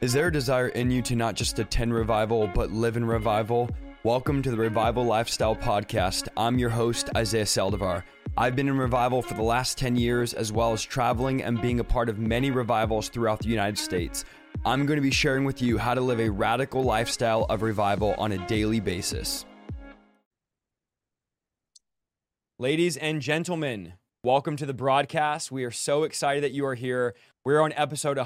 Is there a desire in you to not just attend revival, but live in revival? Welcome to the Revival Lifestyle Podcast. I'm your host, Isaiah Saldivar. I've been in revival for the last 10 years, as well as traveling and being a part of many revivals throughout the United States. I'm going to be sharing with you how to live a radical lifestyle of revival on a daily basis. Ladies and gentlemen, welcome to the broadcast. We are so excited that you are here. We're on episode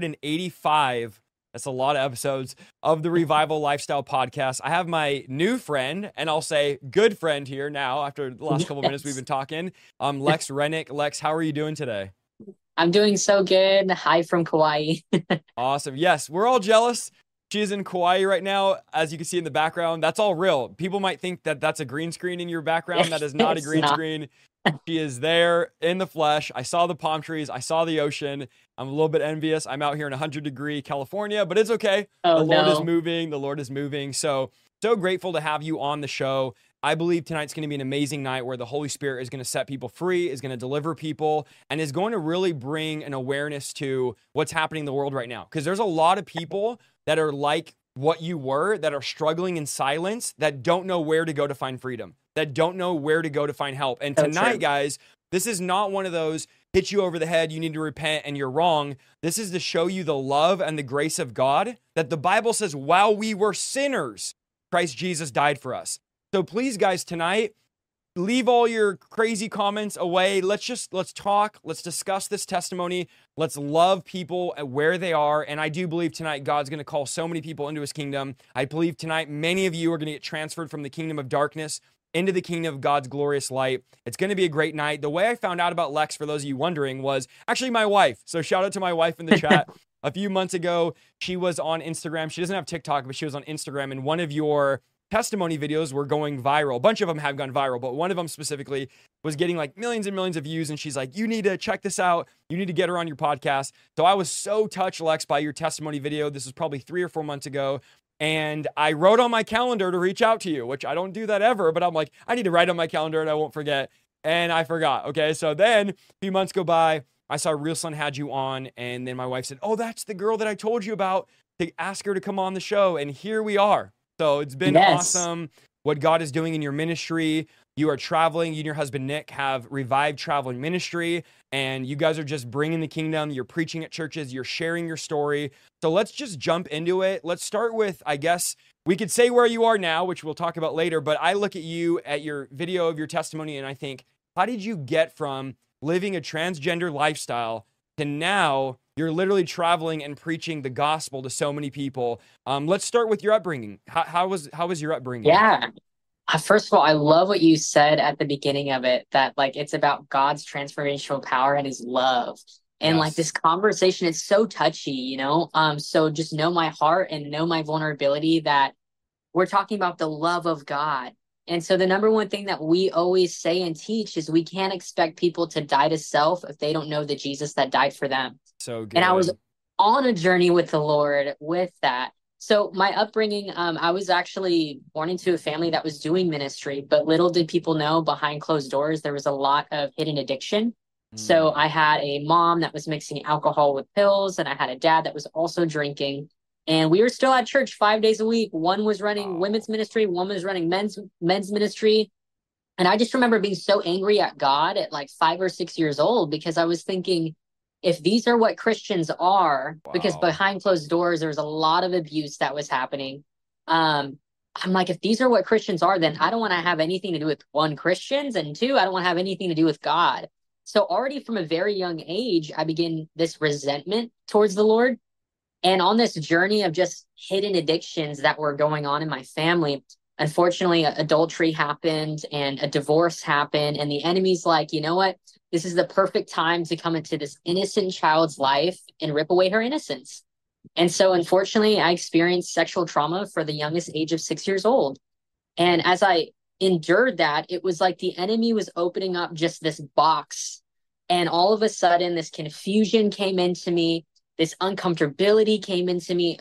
185. That's a lot of episodes of the Revival Lifestyle Podcast. I have my new friend, and I'll say good friend here now after the last couple minutes we've been talking. Lex Rennick. Lex, how are you doing today? I'm doing so good. Hi from Kauai. Awesome. Yes, we're all jealous. She's in Kauai right now. As you can see in the background, that's all real. People might think that that's a green screen in your background. That is not a green screen. She is there in the flesh. I saw the palm trees. I saw the ocean. I'm a little bit envious. I'm out here in 100-degree California, but it's okay. The Lord is moving. The Lord is moving. So grateful to have you on the show. I believe tonight's going to be an amazing night where the Holy Spirit is going to set people free, is going to deliver people, and is going to really bring an awareness to what's happening in the world right now. Because there's a lot of people that are like what you were, that are struggling in silence, that don't know where to go to find freedom, that don't know where to go to find help. And tonight, guys, this is not one of those hit you over the head, you need to repent and you're wrong. This is to show you the love and the grace of God that the Bible says while we were sinners, Christ Jesus died for us. So please, guys, tonight, leave all your crazy comments away. Let's talk. Let's discuss this testimony. Let's love people at where they are. And I do believe tonight God's going to call so many people into his kingdom. I believe tonight many of you are going to get transferred from the kingdom of darkness into the kingdom of God's glorious light. It's going to be a great night. The way I found out about Lex, for those of you wondering, was actually my wife. So shout out to my wife in the chat. A few months ago, she was on Instagram. She doesn't have TikTok, but she was on Instagram, and one of your testimony videos were going viral. A bunch of them have gone viral, but one of them specifically was getting like millions and millions of views. And she's like, you need to check this out. You need to get her on your podcast. So I was so touched, Lex, by your testimony video. This was probably 3 or 4 months ago. And I wrote on my calendar to reach out to you, which I don't do that ever, but I'm like, I need to write on my calendar and I won't forget. And I forgot. Okay. So then a few months go by, I saw Real Son had you on. And then my wife said, oh, that's the girl that I told you about, to ask her to come on the show. And here we are. So it's been awesome what God is doing in your ministry. You are traveling. You and your husband, Nick, have Revived Traveling Ministry, and you guys are just bringing the kingdom. You're preaching at churches. You're sharing your story. So let's just jump into it. Let's start with, I guess, we could say where you are now, which we'll talk about later, but I look at you, at your video of your testimony, and I think, how did you get from living a transgender lifestyle to now you're literally traveling and preaching the gospel to so many people? Let's start with your upbringing. How was your upbringing? Yeah. First of all, I love what you said at the beginning of it, that like it's about God's transformational power and his love. And like this conversation is so touchy, you know? So just know my heart and know my vulnerability, that we're talking about the love of God. And so the number one thing that we always say and teach is we can't expect people to die to self if they don't know the Jesus that died for them. So good. And I was on a journey with the Lord with that. So my upbringing, I was actually born into a family that was doing ministry, but little did people know behind closed doors, there was a lot of hidden addiction. So I had a mom that was mixing alcohol with pills, and I had a dad that was also drinking. And we were still at church 5 days a week. One was running women's ministry, one was running men's ministry. And I just remember being so angry at God at like 5 or 6 years old, because I was thinking, if these are what Christians are, because behind closed doors, there was a lot of abuse that was happening. I'm like, if these are what Christians are, then I don't want to have anything to do with, one, Christians, and two, I don't want to have anything to do with God. So already from a very young age, I began this resentment towards the Lord. And on this journey of just hidden addictions that were going on in my family, unfortunately, adultery happened and a divorce happened. And the enemy's like, you know what? This is the perfect time to come into this innocent child's life and rip away her innocence. And so, unfortunately, I experienced sexual trauma for the youngest age of 6 years old. And as I endured that, it was like the enemy was opening up just this box. And all of a sudden, this confusion came into me. This uncomfortability came into me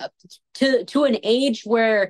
to an age where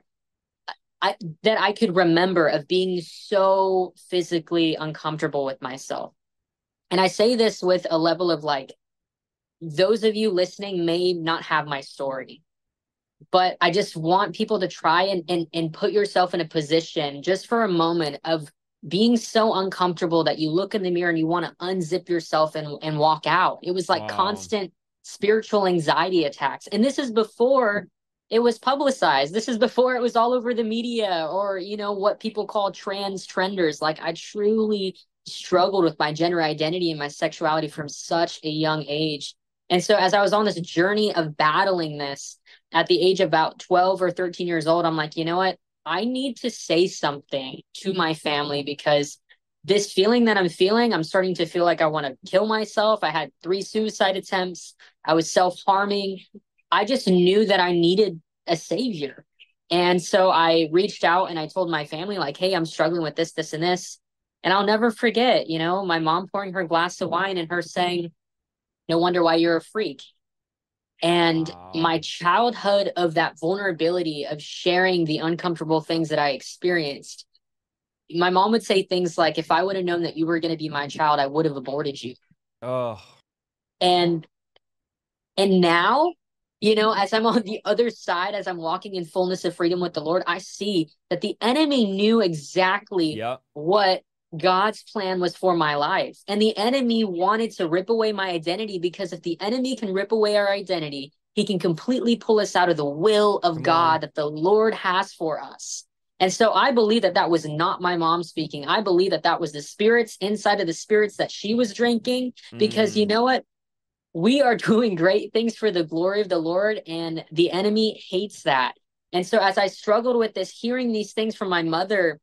I could remember of being so physically uncomfortable with myself. And I say this with a level of like, those of you listening may not have my story, But I just want people to try and put yourself in a position just for a moment of being so uncomfortable that you look in the mirror and you want to unzip yourself and walk out. It was like Wow. constant spiritual anxiety attacks. And this is before it was publicized. This is before it was all over the media or, what people call trans trenders. Like I truly struggled with my gender identity and my sexuality from such a young age. And so as I was on this journey of battling this, at the age of about 12 or 13 years old, I'm like, you know what? I need to say something to my family because this feeling that I'm feeling, I'm starting to feel like I want to kill myself. I had 3 suicide attempts. I was self-harming. I just knew that I needed a savior. And so I reached out and I told my family, like, hey, I'm struggling with this, this, and this. And I'll never forget, my mom pouring her glass of wine and her saying, no wonder why you're a freak. And my Wow. childhood of that vulnerability of sharing the uncomfortable things that I experienced, my mom would say things like, if I would have known that you were going to be my child, I would have aborted you. Oh, And now, as I'm on the other side, as I'm walking in fullness of freedom with the Lord, I see that the enemy knew exactly yep. what God's plan was for my life. And the enemy wanted to rip away my identity because if the enemy can rip away our identity, he can completely pull us out of the will of Come on. God that the Lord has for us. And so I believe that that was not my mom speaking. I believe that that was the spirits inside of the spirits that she was drinking because you Mm, know what? We are doing great things for the glory of the Lord, and the enemy hates that. And so, as I struggled with this, hearing these things from my mother,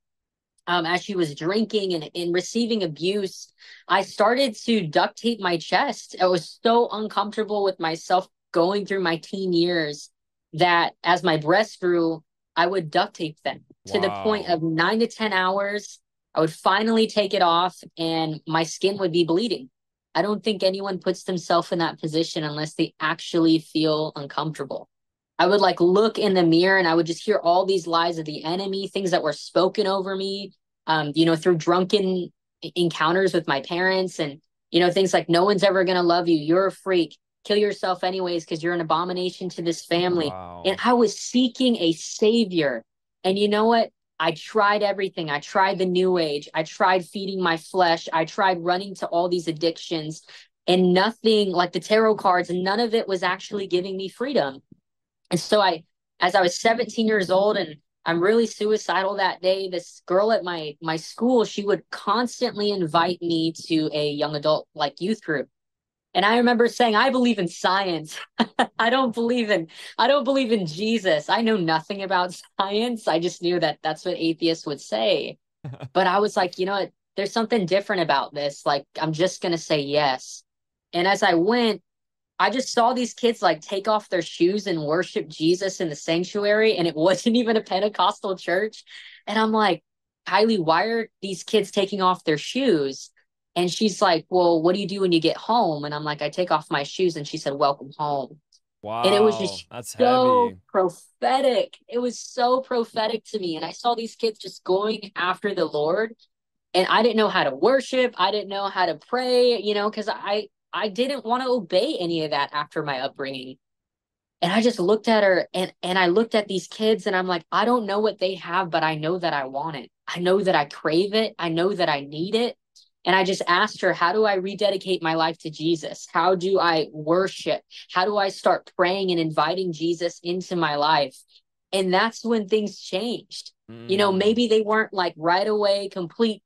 as she was drinking and receiving abuse, I started to duct tape my chest. I was so uncomfortable with myself going through my teen years that as my breasts grew, I would duct tape them to the point wow. of 9 to 10 hours. I would finally take it off, and my skin would be bleeding. I don't think anyone puts themselves in that position unless they actually feel uncomfortable. I would like look in the mirror and I would just hear all these lies of the enemy, things that were spoken over me, through drunken encounters with my parents and, things like no one's ever going to love you. You're a freak. Kill yourself anyways because you're an abomination to this family. And Wow. I was seeking a savior. And you know what? I tried everything. I tried the new age. I tried feeding my flesh. I tried running to all these addictions and nothing like the tarot cards, and none of it was actually giving me freedom. And so as I was 17 years old and I'm really suicidal that day, this girl at my school, she would constantly invite me to a young adult like youth group. And I remember saying, I believe in science. I don't believe in I don't believe in Jesus. I know nothing about science. I just knew that that's what atheists would say. But I was like, you know what? There's something different about this. Like, I'm just going to say yes. And as I went, I just saw these kids like take off their shoes and worship Jesus in the sanctuary, and it wasn't even a Pentecostal church. And I'm like, Kylie, why are these kids taking off their shoes? And she's like, well, what do you do when you get home? And I'm like, I take off my shoes. And she said, welcome home. And it was Wow. just That's so heavy. prophetic. It was so prophetic to me. And I saw these kids just going after the Lord, and I didn't know how to worship. I didn't know how to pray, because I didn't want to obey any of that after my upbringing. And I just looked at her and I looked at these kids and I'm like, I don't know what they have, but I know that I want it. I know that I crave it. I know that I need it. And I just asked her, how do I rededicate my life to Jesus? How do I worship? How do I start praying and inviting Jesus into my life? And that's when things changed. Mm, Maybe they weren't like right away complete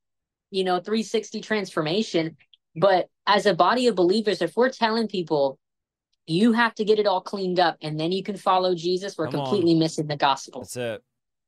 360 transformation. But as a body of believers, if we're telling people you have to get it all cleaned up and then you can follow Jesus, we're come on. completely missing the gospel. That's it.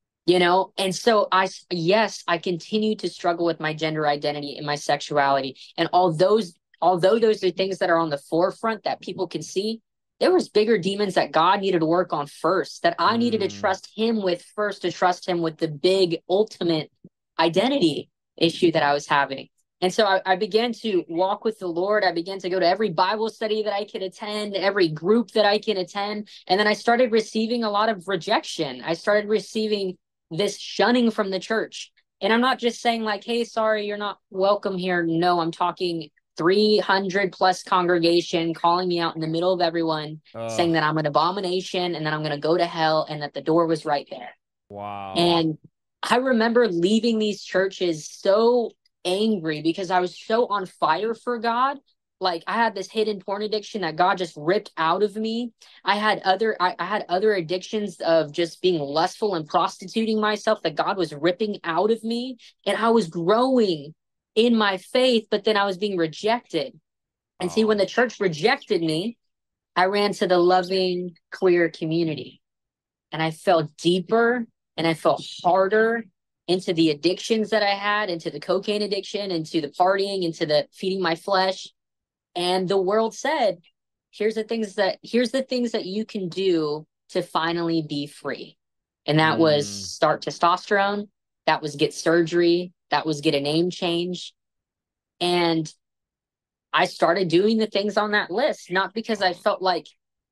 And so yes, I continue to struggle with my gender identity and my sexuality. And although those are things that are on the forefront that people can see, there was bigger demons that God needed to work on first, that I needed to Mm, trust him with first, to trust him with the big ultimate identity issue that I was having. And so I began to walk with the Lord. I began to go to every Bible study that I could attend, every group that I can attend. And then I started receiving a lot of rejection. I started receiving this shunning from the church. And I'm not just saying like, hey, sorry, you're not welcome here. No, I'm talking 300 plus congregation calling me out in the middle of everyone, saying Ugh. that I'm an abomination and that I'm going to go to hell, and that the door was right there. Wow. And I remember leaving these churches so angry because I was so on fire for God. Like, I had this hidden porn addiction that God just ripped out of me. I had other addictions of just being lustful and prostituting myself that God was ripping out of me. And I was growing in my faith, but then I was being rejected. And see, when Oh. the church rejected me, I ran to the loving queer community, and I fell deeper and I fell harder into the addictions that I had, into the cocaine addiction, into the partying, into the feeding my flesh. And the world said, here's the things that you can do to finally be free. And that was Mm. start testosterone, that was get surgery, that was get a name change. And I started doing the things on that list, not because I felt like,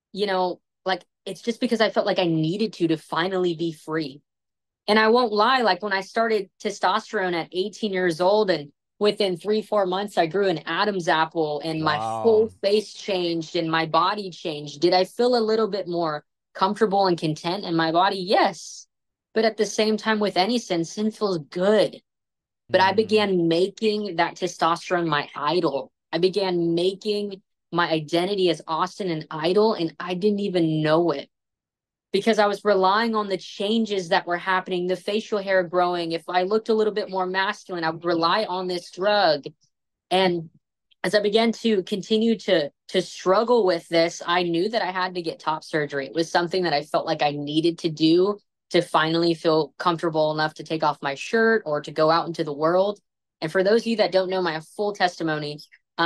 like it's just because I felt like I needed to finally be free. And I won't lie, like when I started testosterone at 18 years old, and within 3, 4 months, I grew an Adam's apple and my whole Wow. face changed and my body changed. Did I feel a little bit more comfortable and content in my body? Yes. But at the same time, with any sin feels good. But I Mm. began making that testosterone my idol. I began making my identity as Austin an idol, and I didn't even know it because I was relying on the changes that were happening, the facial hair growing. If I looked a little bit more masculine, I would rely on this drug. And as I began to continue to struggle with this, I knew that I had to get top surgery. It was something that I felt like I needed to do to finally feel comfortable enough to take off my shirt or to go out into the world. And for those of you that don't know my full testimony,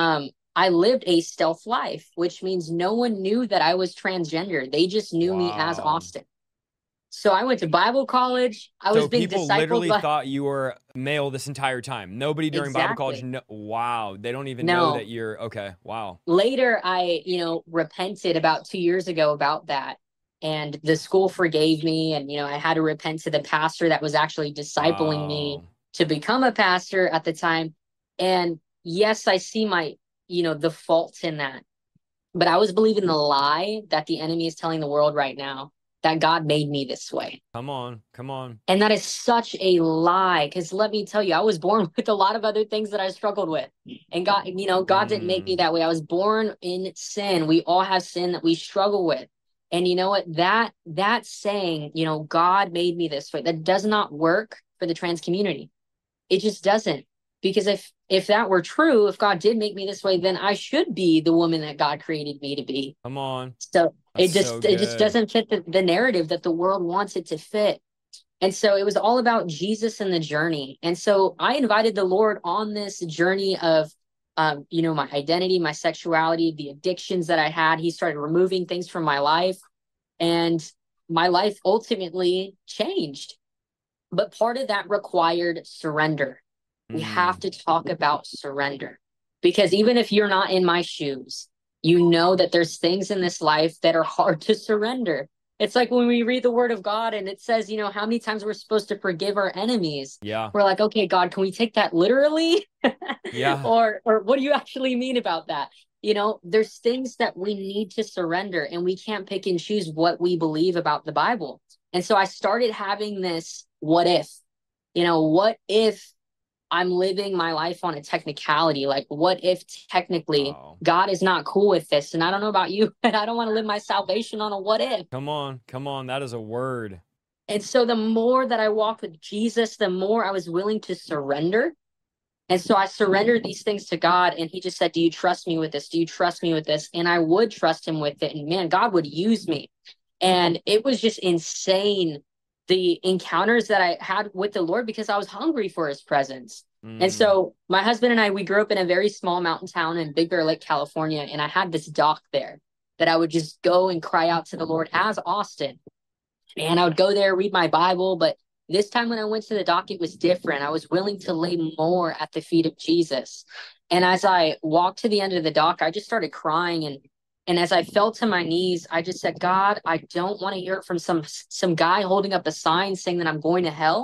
I lived a stealth life, which means no one knew that I was transgender. They just knew me as Wow. Austin. So I went to Bible college. I was So being people discipled literally by thought you were male this entire time. Nobody during Bible college. exactly. No, wow. They don't even know that No, you're okay. Wow. later I, repented about 2 years ago about that. And the school forgave me. And, I had to repent to the pastor that was actually discipling me Wow. to become a pastor at the time. And yes, I see the faults in that. But I was believing the lie that the enemy is telling the world right now, that God made me this way. Come on. Come on. And that is such a lie. Because let me tell you, I was born with a lot of other things that I struggled with. And God didn't make me Mm. that way. I was born in sin. We all have sin that we struggle with. And you know what? That saying, God made me this way, that does not work for the trans community. It just doesn't. Because if that were true, if God did make me this way, then I should be the woman that God created me to be. Come on. So That's so it just good. doesn't fit the narrative that the world wants it to fit. And so it was all about Jesus and the journey. And so I invited the Lord on this journey of, my identity, my sexuality, the addictions that I had. He started removing things from my life, and my life ultimately changed. But part of that required surrender. We have Mm. to talk about surrender, because even if you're not in my shoes, you know that there's things in this life that are hard to surrender. It's like when we read the word of God and it says, how many times we're supposed to forgive our enemies. Yeah. We're like, okay, God, can we take that literally? Yeah. or what do you actually mean about that? There's things that we need to surrender, and we can't pick and choose what we believe about the Bible. And so I started having this what if, what if I'm living my life on a technicality? Like, what if technically Oh. God is not cool with this? And I don't know about you, but I don't want to live my salvation on a what if. Come on. Come on. That is a word. And so the more that I walked with Jesus, the more I was willing to surrender. And so I surrendered these things to God, and He just said, do you trust me with this? Do you trust me with this? And I would trust Him with it. And man, God would use me. And it was just insane, the encounters that I had with the Lord, because I was hungry for His presence. And Mm. so my husband and I, we grew up in a very small mountain town in Big Bear Lake, California. And I had this dock there that I would just go and cry out to the Lord as Austin. And I would go there, read my Bible. But this time when I went to the dock, it was different. I was willing to lay more at the feet of Jesus. And as I walked to the end of the dock, I just started crying. And as I fell to my knees, I just said, God, I don't want to hear it from some guy holding up a sign saying that I'm going to hell.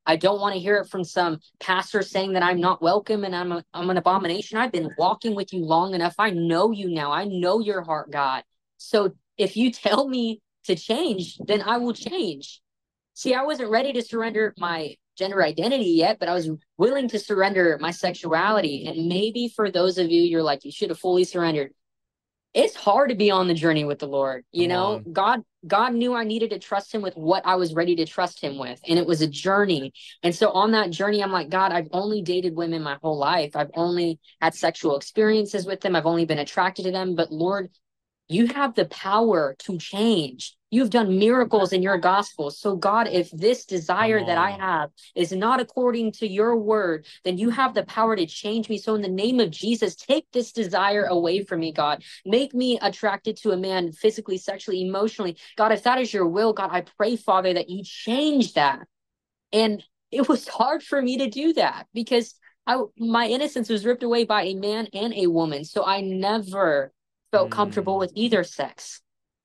I don't want to hear it from some pastor saying that I'm not welcome and I'm an abomination. I've been walking with you long enough. I know you now. I know your heart, God. So if you tell me to change, then I will change. See, I wasn't ready to surrender my gender identity yet, but I was willing to surrender my sexuality. And maybe for those of you, you're like, you should have fully surrendered. It's hard to be on the journey with the Lord. You Come know, on. God knew I needed to trust him with what I was ready to trust him with. And it was a journey. And so on that journey, I'm like, God, I've only dated women my whole life. I've only had sexual experiences with them. I've only been attracted to them. But Lord, you have the power to change. You've done miracles in your gospel. So, God, if this Come desire that I on. have is not according to your word, then you have the power to change me. So, in the name of Jesus, take this desire away from me, God. Make me attracted to a man physically, sexually, emotionally. God, if that is your will, God, I pray, Father, that you change that. And it was hard for me to do that because my innocence was ripped away by a man and a woman. So I never felt comfortable Mm. with either sex.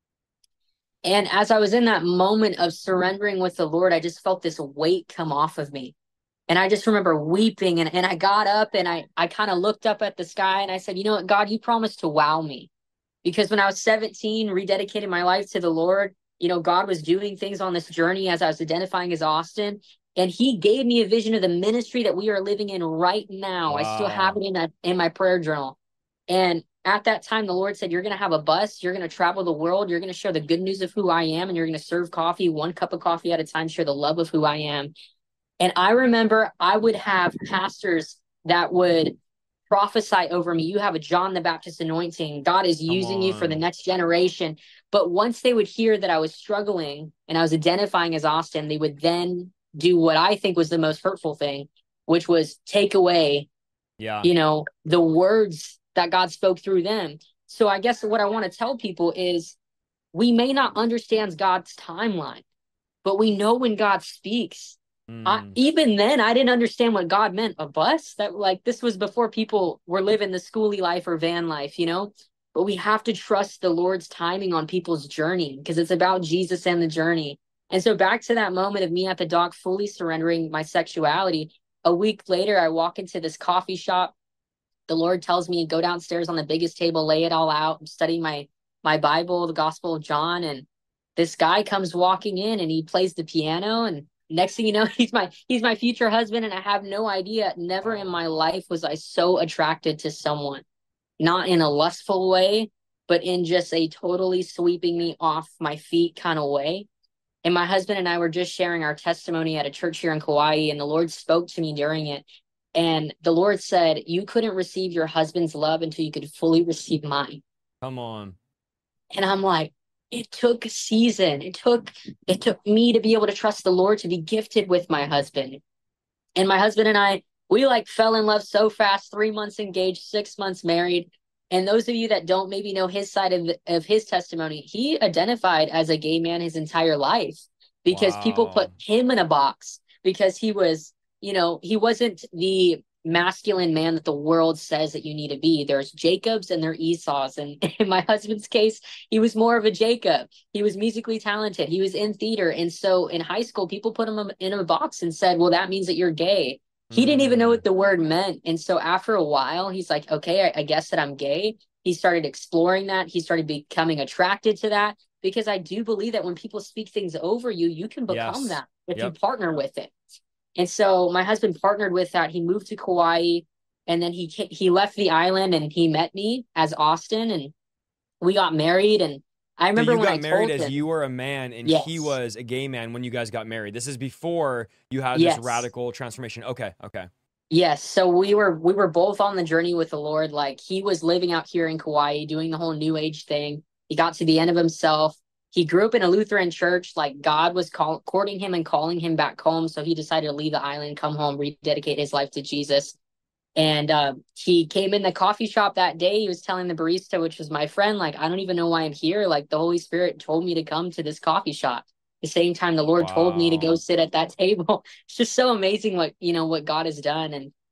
And as I was in that moment of surrendering with the Lord, I just felt this weight come off of me. And I just remember weeping and I got up and I kind of looked up at the sky and I said, you know what, God, you promised to wow me. Because when I was 17, rededicating my life to the Lord, you know, God was doing things on this journey as I was identifying as Austin. And he gave me a vision of the ministry that we are living in right now. I still have Wow. it in my prayer journal. And at that time, the Lord said, you're going to have a bus. You're going to travel the world. You're going to share the good news of who I am. And you're going to serve coffee, one cup of coffee at a time, share the love of who I am. And I remember I would have pastors that would prophesy over me. You have a John the Baptist anointing. God is Come using you for the on. next generation. But once they would hear that I was struggling and I was identifying as Austin, they would then do what I think was the most hurtful thing, which was take away, Yeah. you know, the words that God spoke through them. So I guess what I want to tell people is we may not understand God's timeline, but we know when God speaks. Mm. Even then, I didn't understand what God meant. A bus? That, like, this was before people were living the schooly life or van life, you know? But we have to trust the Lord's timing on people's journey because it's about Jesus and the journey. And so back to that moment of me at the dock fully surrendering my sexuality, a week later, I walk into this coffee shop. The Lord tells me, go downstairs on the biggest table, lay it all out. I'm studying my Bible, the Gospel of John, and this guy comes walking in and he plays the piano. And next thing you know, he's my future husband, and I have no idea. Never in my Oh. life was I so attracted to someone, not in a lustful way, but in just a totally sweeping me off my feet kind of way. And my husband and I were just sharing our testimony at a church here in Kauai, and the Lord spoke to me during it. And the Lord said, you couldn't receive your husband's love until you could fully receive mine. Come on. And I'm like, it took a season. It took me to be able to trust the Lord to be gifted with my husband. And my husband and I, we like fell in love so fast, 3 months engaged, 6 months married. And those of you that don't maybe know his side of his testimony, he identified as a gay man his entire life because people put Wow. him in a box because he was, you know, he wasn't the masculine man that the world says that you need to be. There's Jacobs and there are Esau's. And in my husband's case, he was more of a Jacob. He was musically talented. He was in theater. And so in high school, people put him in a box and said, well, that means that you're gay. He didn't even know Mm. what the word meant. And so after a while, he's like, okay, I guess that I'm gay. He started exploring that. He started becoming attracted to that because I do believe that when people speak things over you, you can become Yes. that if you Yep. partner with it. And so my husband partnered with that. He moved to Kauai and then he left the island and he met me as Austin and we got married. And I So remember you when got I married told as him, you were a man and he yes, was a gay man when you guys got married. This is before you had this yes. radical transformation. Okay. Okay. Yes, so we were both on the journey with the Lord. Like he was living out here in Kauai, doing the whole New Age thing. He got to the end of himself. He grew up in a Lutheran church. Like God was courting him and calling him back home. So he decided to leave the island, come home, rededicate his life to Jesus. And he came in the coffee shop that day. He was telling the barista, which was my friend, like, I don't even know why I'm here. Like the Holy Spirit told me to come to this coffee shop. The same time the Lord told me to go Wow. sit at that table. It's just so amazing what God has done.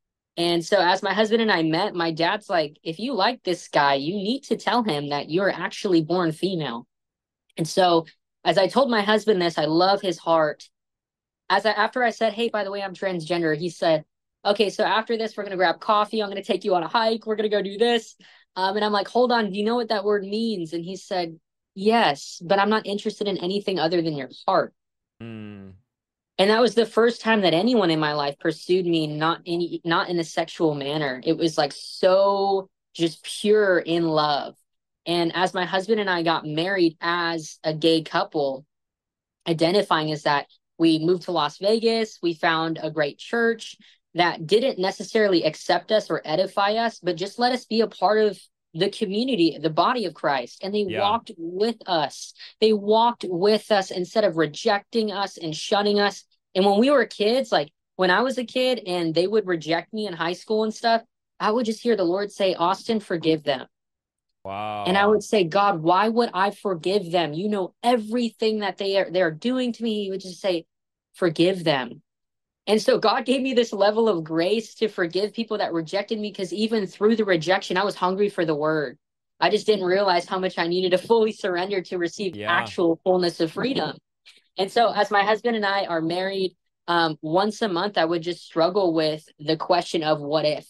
And so as my husband and I met, my dad's like, if you like this guy, you need to tell him that you're actually born female. And so as I told my husband this, I love his heart. after I said, hey, by the way, I'm transgender, he said, okay, so after this, we're gonna grab coffee. I'm gonna take you on a hike. We're gonna go do this. And I'm like, hold on, do you know what that word means? And he said, yes, but I'm not interested in anything other than your heart. Mm. And that was the first time that anyone in my life pursued me, not in a sexual manner. It was like so just pure in love. And as my husband and I got married as a gay couple, identifying as that, we moved to Las Vegas. We found a great church that didn't necessarily accept us or edify us, but just let us be a part of the community, the body of Christ. And they Yeah. walked with us. They walked with us instead of rejecting us and shunning us. And when we were kids, like when I was a kid and they would reject me in high school and stuff, I would just hear the Lord say, Austin, forgive them. And I Wow. would say, God, why would I forgive them? You know everything that they're doing to me. He would just say, forgive them. And so God gave me this level of grace to forgive people that rejected me, because even through the rejection, I was hungry for the word. I just didn't realize how much I needed to fully surrender to receive Yeah. actual fullness of freedom. And so as my husband and I are married, once a month, I would just struggle with the question of what if,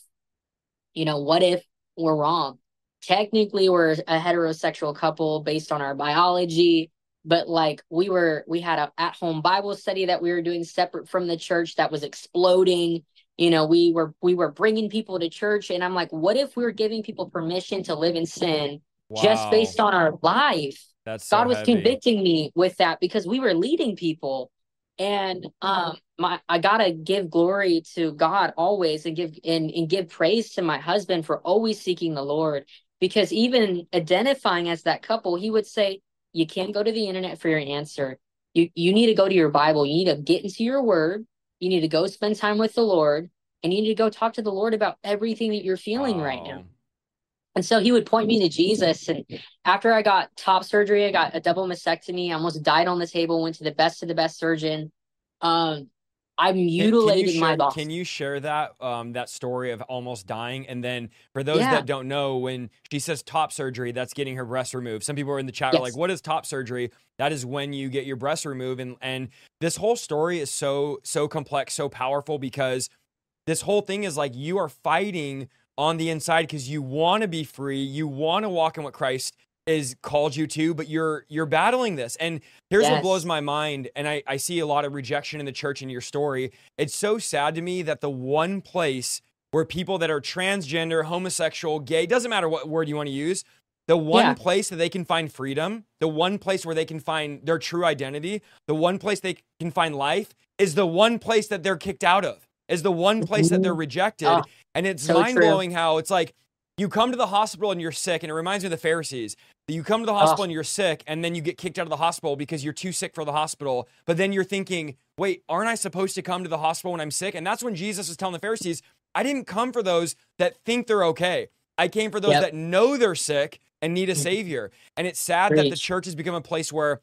what if we're wrong? Technically, we're a heterosexual couple based on our biology, but like we had a at-home Bible study that we were doing separate from the church that was exploding. We were bringing people to church, and I'm like, what if we were giving people permission to live in sin just Wow. based on our life? That's so God was heavy. convicting me with that because we were leading people. And my I gotta give glory to God always, and give praise to my husband for always seeking the Lord. Because even identifying as that couple, he would say, you can't go to the internet for your answer. You need to go to your Bible. You need to get into your word. You need to go spend time with the Lord, and you need to go talk to the Lord about everything that you're feeling right now. Wow. And so he would point me to Jesus. And after I got top surgery, I got a double mastectomy. I almost died on the table, went to the best surgeon. Um, I'm mutilating my Can boss. you share that that story of almost dying? And then for those Yeah. that don't know, when she says top surgery, that's getting her breast removed. Some people are in the chat are like, Yes. "What is top surgery?" That is when you get your breast removed. And this whole story is so complex, so powerful, because this whole thing is like you are fighting on the inside because you want to be free, you want to walk in what Christ is called you to, but you're battling this. And here's what blows Yes. my mind, and I see a lot of rejection in the church in your story. It's so sad to me that the one place where people that are transgender, homosexual, gay, doesn't matter what word you want to use, the one Yeah. place that they can find freedom, the one place where they can find their true identity, the one place they can find life, is the one place that they're kicked out of, is the one place that they're Mhm. rejected. Oh, And it's so mind true. blowing how it's like you come to the hospital and you're sick. And it reminds me of the Pharisees. That you come to the Oh, hospital and you're sick, and then you get kicked out of the hospital because you're too sick for the hospital. But then you're thinking, wait, aren't I supposed to come to the hospital when I'm sick? And that's when Jesus was telling the Pharisees, I didn't come for those that think they're okay. I came for those yep. that know they're sick and need a savior. And it's sad that the Preach. church has become a place where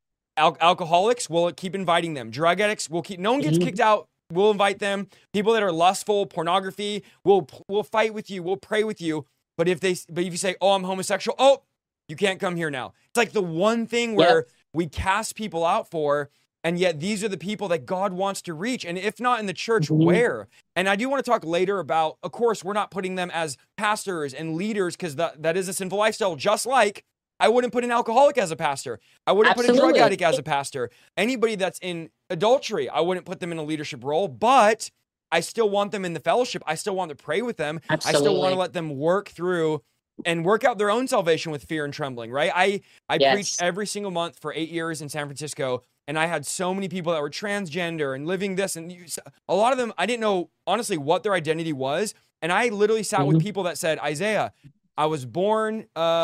alcoholics will keep inviting them. Drug addicts will keep, no one gets kicked Mhm. out. We'll invite them. People that are lustful, pornography, we'll fight with you. We'll pray with you. But if you say, "Oh, I'm homosexual," oh, you can't come here now. It's like the one thing Yep. where we cast people out for, and yet these are the people that God wants to reach. And if not in the church, Mhm. where? And I do want to talk later about, of course, we're not putting them as pastors and leaders because that is a sinful lifestyle, just like I wouldn't put an alcoholic as a pastor. I wouldn't put a drug Absolutely. addict as a pastor. Anybody that's in adultery, I wouldn't put them in a leadership role, but I still want them in the fellowship. I still want to pray with them. I still want to Absolutely. let them work through and work out their own salvation with fear and trembling, right? I preached Yes. every single month for 8 years in San Francisco, and I had so many people that were transgender and living this, and a lot of them, I didn't know honestly what their identity was. And I literally sat with Mhm. people that said, Isaiah, I was born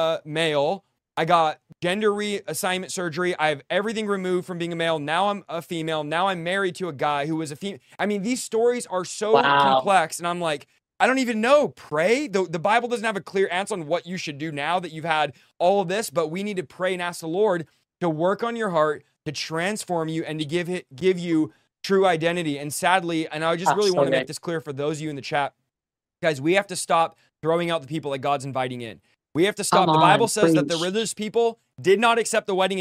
male. I got gender reassignment surgery. I have everything removed from being a male. Now I'm a female. Now I'm married to a guy who was a female. I mean, these stories are so Wow. complex. And I'm like, I don't even know. Pray. The Bible doesn't have a clear answer on what you should do now that you've had all of this, but we need to pray and ask the Lord to work on your heart, to transform you, and to give you true identity. And sadly, and I just really want to make Absolutely. this clear for those of you in the chat, guys, we have to stop throwing out the people that God's inviting in. We have to Come stop. The Bible on. says that the Preach. religious people did not accept the wedding invite.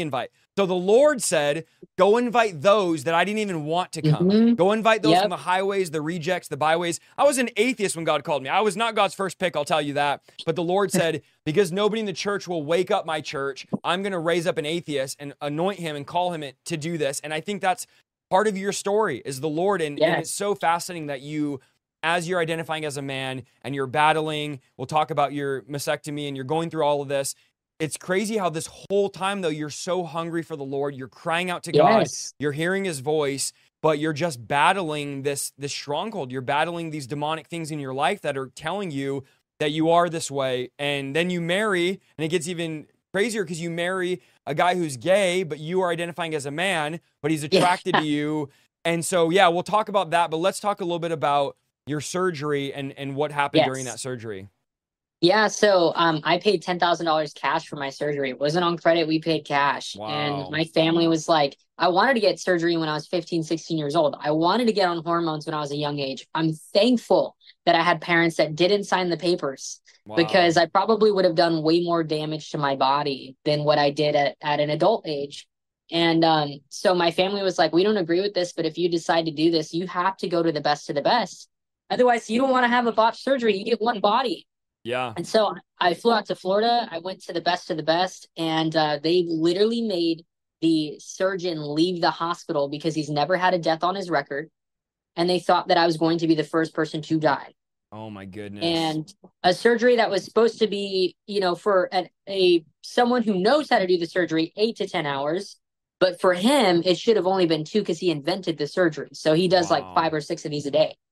So the Lord said, go invite those that I didn't even want to come. Mm-hmm. Go invite those Yep. from the highways, the rejects, the byways. I was an atheist when God called me. I was not God's first pick, I'll tell you that. But the Lord said, because nobody in the church will wake up my church, I'm going to raise up an atheist and anoint him and call him to do this. And I think that's part of your story is the Lord. And it's so fascinating that you, as you're identifying as a man and you're battling, we'll talk about your mastectomy and you're going through all of this. It's crazy how this whole time, though, you're so hungry for the Lord. You're crying out to God. You're hearing his voice, but you're just battling this stronghold. You're battling these demonic things in your life that are telling you that you are this way. And then you marry, and it gets even crazier because you marry a guy who's gay, but you are identifying as a man, but he's attracted to you. And so, yeah, we'll talk about that. But let's talk a little bit about your surgery and what happened during that surgery. Yeah, so I paid $10,000 cash for my surgery. It wasn't on credit, we paid cash. Wow. And my family was like, I wanted to get surgery when I was 15, 16 years old. I wanted to get on hormones when I was a young age. I'm thankful that I had parents that didn't sign the papers because I probably would have done way more damage to my body than what I did at an adult age. And so my family was like, we don't agree with this, but if you decide to do this, you have to go to the best of the best. Otherwise, you don't want to have a botched surgery. You get one body. Yeah. And so I flew out to Florida. I went to the best of the best, and they literally made the surgeon leave the hospital because he's never had a death on his record. And they thought that I was going to be the first person to die. Oh my goodness. And a surgery that was supposed to be, for someone who knows how to do the surgery, 8 to 10 hours. But for him, it should have only been 2 because he invented the surgery. So he does like 5 or 6 of these a day.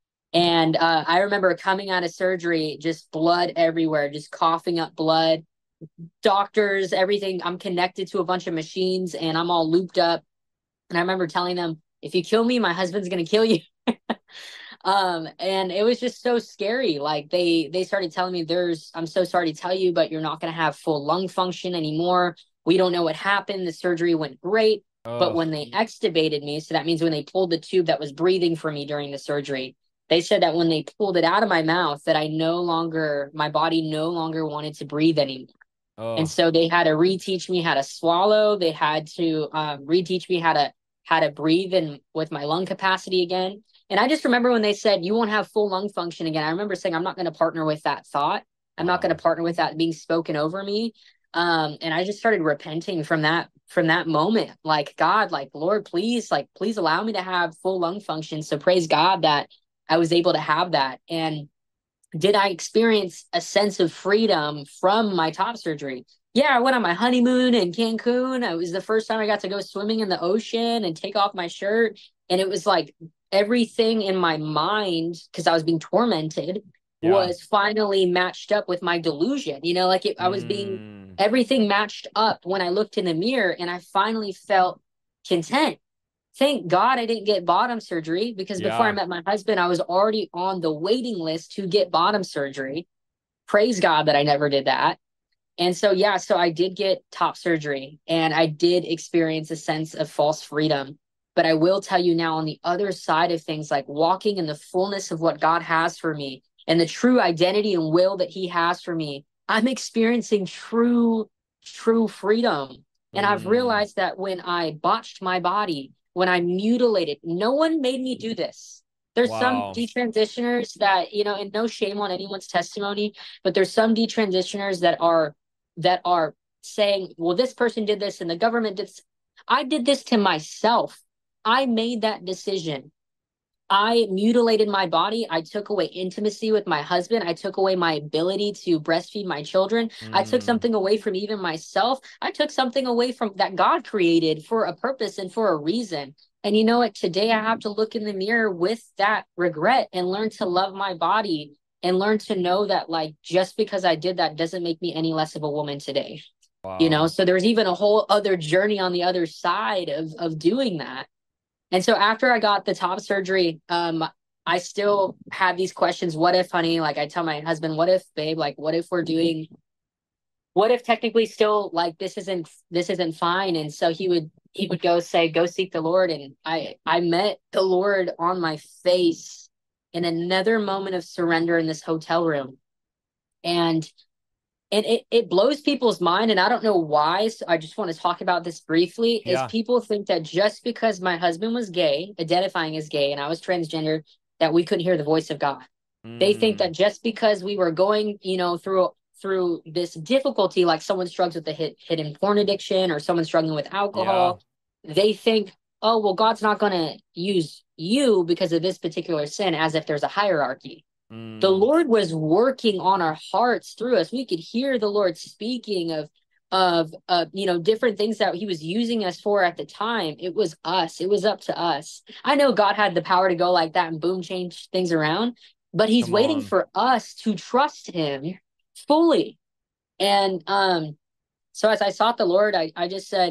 And I remember coming out of surgery, just blood everywhere, just coughing up blood, doctors, everything. I'm connected to a bunch of machines and I'm all looped up. And I remember telling them, if you kill me, my husband's going to kill you. And it was just so scary. Like they started telling me I'm so sorry to tell you, but you're not going to have full lung function anymore. We don't know what happened. The surgery went great. But when they extubated me, so that means when they pulled the tube that was breathing for me during the surgery, they said that when they pulled it out of my mouth, that my body no longer wanted to breathe anymore. And so they had to reteach me how to swallow. They had to reteach me how to breathe and with my lung capacity again. And I just remember when they said, you won't have full lung function again. I remember saying, I'm not going to partner with that thought. I'm not going to partner with that being spoken over me. And I just started repenting from that moment. Like, God, like, Lord, please allow me to have full lung function. So praise God that I was able to have that. And did I experience a sense of freedom from my top surgery? Yeah, I went on my honeymoon in Cancun. It was the first time I got to go swimming in the ocean and take off my shirt. And it was like everything in my mind, because I was being tormented, was finally matched up with my delusion. I was being, everything matched up when I looked in the mirror and I finally felt content. Thank God I didn't get bottom surgery because before I met my husband, I was already on the waiting list to get bottom surgery. Praise God that I never did that. And so, so I did get top surgery and I did experience a sense of false freedom. But I will tell you now on the other side of things, like walking in the fullness of what God has for me and the true identity and will that he has for me, I'm experiencing true freedom. And I've realized that when I botched my body, when I mutilated, no one made me do this. There's some detransitioners that, and no shame on anyone's testimony, but there's some detransitioners that are saying, well, this person did this and the government did this. I did this to myself. I made that decision. I mutilated my body. I took away intimacy with my husband. I took away my ability to breastfeed my children. I took something away from even myself. I took something away from that God created for a purpose and for a reason. And you know what? Today I have to look in the mirror with that regret and learn to love my body and learn to know that, like, just because I did that doesn't make me any less of a woman today. So there's even a whole other journey on the other side of doing that. And so after I got the top surgery, I still had these questions. What if, honey? Like I tell my husband, what if, babe? Like, what if technically still like this isn't fine? And so he would go seek the Lord. And I met the Lord on my face in another moment of surrender in this hotel room. And And it blows people's mind, and I don't know why. So I just want to talk about this briefly. Is Yeah. people think that just because my husband was gay, identifying as gay, and I was transgender, that we couldn't hear the voice of God. They think Mm, that just because we were going, through this difficulty, like someone struggles with a hidden porn addiction or someone struggling with yeah. alcohol, they think, oh, well, God's not going to use you because of this particular sin, as if there's a hierarchy. The Mm, Lord was working on our hearts through us. We could hear the Lord speaking of different things that he was using us for at the time. It was us. It was up to us. I know God had the power to go like that and boom, change things around, but he's come waiting on. for us to trust him fully. And so as I sought the Lord, I just said,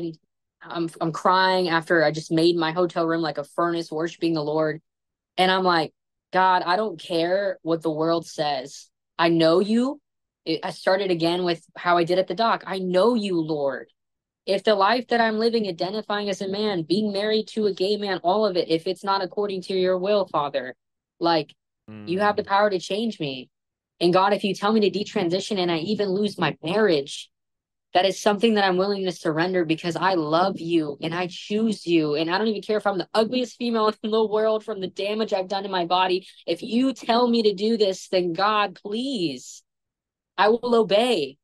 I'm crying after I just made my hotel room like a furnace, worshiping the Lord. And I'm like, God, I don't care what the world says. I know you. I started again with how I did at the dock. I know you, Lord. If the life that I'm living, identifying as a man, being married to a gay man, all of it, if it's not according to your will, Father, like you have the Mm, power to change me. And God, if you tell me to detransition and I even lose my marriage, that is something that I'm willing to surrender because I love you and I choose you. And I don't even care if I'm the ugliest female in the world from the damage I've done to my body. If you tell me to do this, then God, please, I will obey.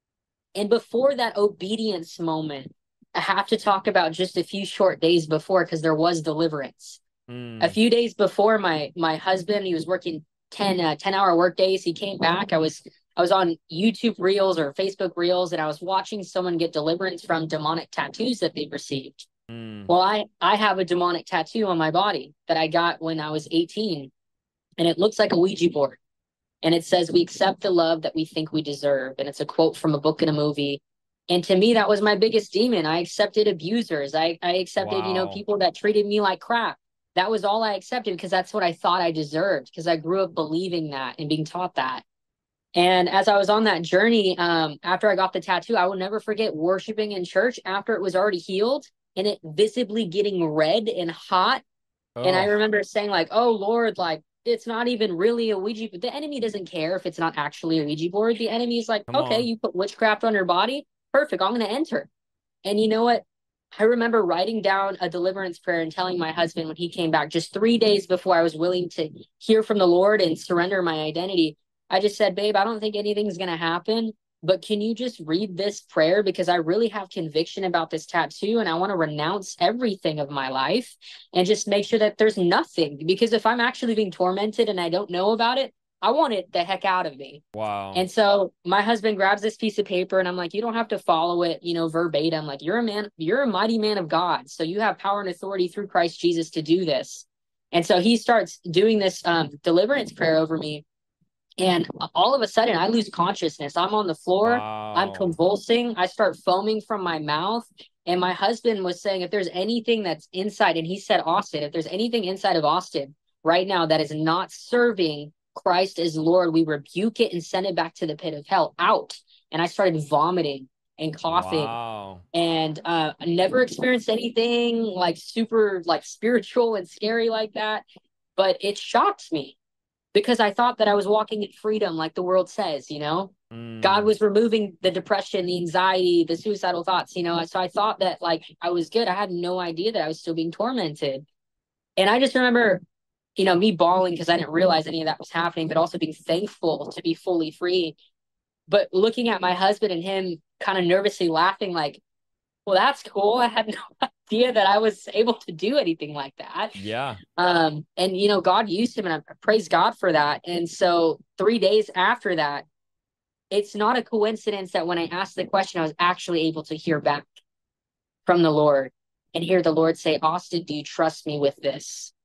And before that obedience moment, I have to talk about just a few short days before because there was deliverance. A mm, few days before, my husband, he was working 10-hour work days. He came back. I was on YouTube Reels or Facebook Reels, and I was watching someone get deliverance from demonic tattoos that they received. mm. Well, I have a demonic tattoo on my body that I got when I was 18, and it looks like a Ouija board. And it says, "We accept the love that we think we deserve." And it's a quote from a book and a movie. And to me, that was my biggest demon. I accepted abusers. I accepted, Wow. people that treated me like crap. That was all I accepted because that's what I thought I deserved because I grew up believing that and being taught that. And as I was on that journey, after I got the tattoo, I will never forget worshiping in church after it was already healed and it visibly getting red and hot. And I Oh, remember saying, like, oh Lord, like it's not even really a Ouija, but the enemy doesn't care if it's not actually a Ouija board. The enemy is like, come okay, on. you put witchcraft on your body, perfect, I'm gonna enter. And you know what? I remember writing down a deliverance prayer and telling my husband when he came back, just 3 days before I was willing to hear from the Lord and surrender my identity. I just said, babe, I don't think anything's going to happen, but can you just read this prayer? Because I really have conviction about this tattoo and I want to renounce everything of my life and just make sure that there's nothing. Because if I'm actually being tormented and I don't know about it, I want it the heck out of me. Wow. And so my husband grabs this piece of paper and I'm like, you don't have to follow it, verbatim. Like you're a man, you're a mighty man of God. So you have power and authority through Christ Jesus to do this. And so he starts doing this deliverance prayer over me. And all of a sudden I lose consciousness. I'm on the floor. I'm Wow. convulsing. I start foaming from my mouth. And my husband was saying, if there's anything that's inside, and he said, Austin, if there's anything inside of Austin right now that is not serving Christ as Lord, we rebuke it and send it back to the pit of hell out. And I started vomiting and coughing Wow. and I never experienced anything like super like spiritual and scary like that. But it shocked me because I thought that I was walking in freedom, like the world says. God Mm, was removing the depression, the anxiety, the suicidal thoughts. So I thought that like I was good. I had no idea that I was still being tormented. And I just remember, me bawling because I didn't realize any of that was happening, but also being thankful to be fully free. But looking at my husband and him kind of nervously laughing, like, well, that's cool. I had no idea that I was able to do anything like that. yeah. And God used him and I praise God for that. And so 3 days after that, it's not a coincidence that when I asked the question, I was actually able to hear back from the Lord and hear the Lord say, Austin, do you trust me with this?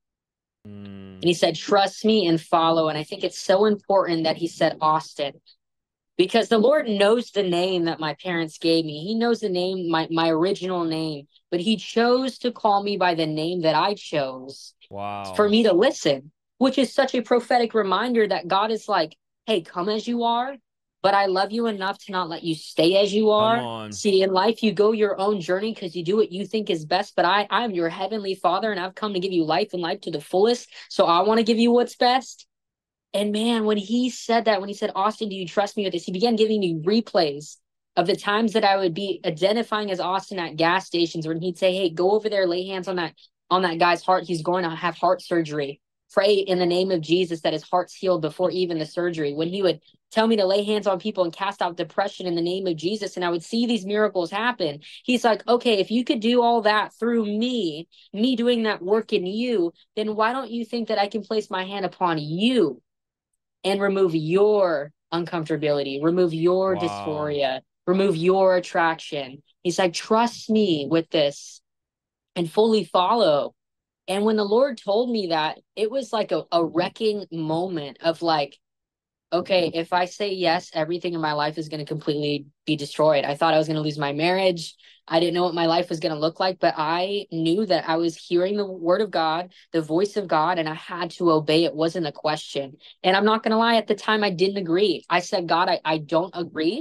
And Mm, he said, trust me and follow. And I think it's so important that he said Austin because the Lord knows the name that my parents gave me. He knows the name, my original name, but he chose to call me by the name that I chose for wow. me to listen, which is such a prophetic reminder that God is like, hey, come as you are, but I love you enough to not let you stay as you Come are. on. See, in life, you go your own journey because you do what you think is best. But I'm your heavenly Father, and I've come to give you life and life to the fullest. So I want to give you what's best. And man, when he said that, when he said, Austin, do you trust me with this? He began giving me replays of the times that I would be identifying as Austin at gas stations when he'd say, hey, go over there, lay hands on that guy's heart. He's going to have heart surgery. Pray in the name of Jesus that his heart's healed before even the surgery. When he would tell me to lay hands on people and cast out depression in the name of Jesus, and I would see these miracles happen. He's like, okay, if you could do all that through me doing that work in you, then why don't you think that I can place my hand upon you and remove your uncomfortability, remove your Wow. dysphoria, remove your attraction? He's like, trust me with this and fully follow. And when the Lord told me that, it was like a wrecking moment of like, okay, if I say yes, everything in my life is going to completely be destroyed. I thought I was going to lose my marriage. I didn't know what my life was going to look like, but I knew that I was hearing the word of God, the voice of God, and I had to obey. It wasn't a question. And I'm not going to lie, at the time, I didn't agree. I said, God, I don't agree.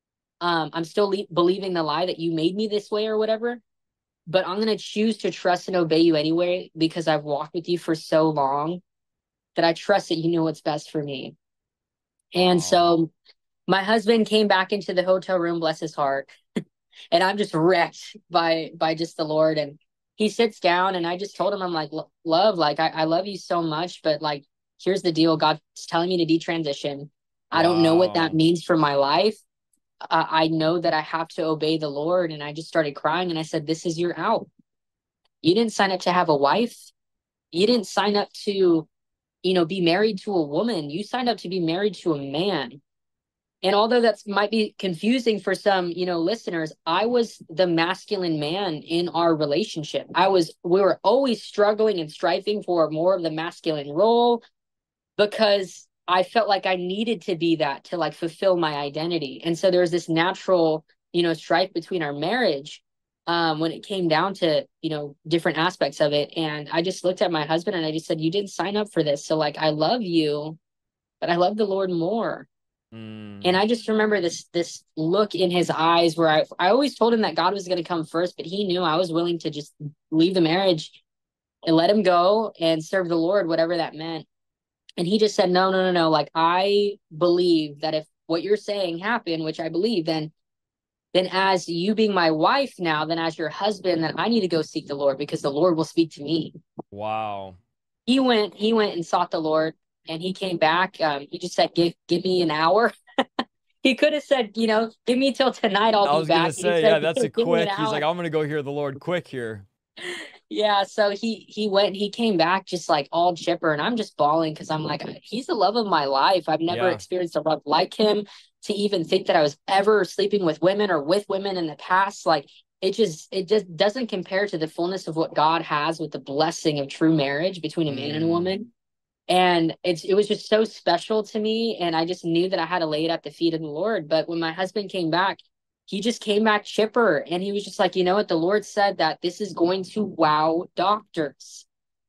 I'm still believing the lie that you made me this way or whatever, but I'm going to choose to trust and obey you anyway because I've walked with you for so long that I trust that you know what's best for me. And Wow. so my husband came back into the hotel room, bless his heart, and I'm just wrecked by just the Lord. And he sits down, and I just told him, I'm like, love, like I love you so much, but like here's the deal. God's telling me to detransition. I don't know what that Wow. means for my life. I know that I have to obey the Lord. And I just started crying, and I said, this is your out. You didn't sign up to have a wife. You didn't sign up to, be married to a woman. You signed up to be married to a man. And although that might be confusing for some, listeners, I was the masculine man in our relationship. We were always struggling and striving for more of the masculine role because I felt like I needed to be that to like fulfill my identity. And so there was this natural, strife between our marriage when it came down to, different aspects of it. And I just looked at my husband and I just said, you didn't sign up for this. So like, I love you, but I love the Lord more. And Mm. I just remember this look in his eyes where I always told him that God was going to come first, but he knew I was willing to just leave the marriage and let him go and serve the Lord, whatever that meant. And he just said, no, no, no, no. Like, I believe that if what you're saying happened, which I believe, then as you being my wife now, then as your husband, then I need to go seek the Lord because the Lord will speak to me. Wow. He went and sought the Lord, and he came back. He just said, give me an hour. He could have said, give me till tonight, I'll I be was gonna back. He say, said, yeah, that's a give me an quick. He's like, hour. I'm gonna go hear the Lord quick here. Yeah, so he went, he came back just like all chipper, and I'm just bawling because I'm like, he's the love of my life. I've never Yeah. experienced a love like him. To even think that I was ever sleeping with women or with women in the past, like it just doesn't compare to the fullness of what God has with the blessing of true marriage between a man and a Mm. woman. And it was just so special to me. And I just knew that I had to lay it at the feet of the Lord. But when my husband came back, he just came back chipper. And he was just like, you know what? The Lord said that this is going to wow doctors.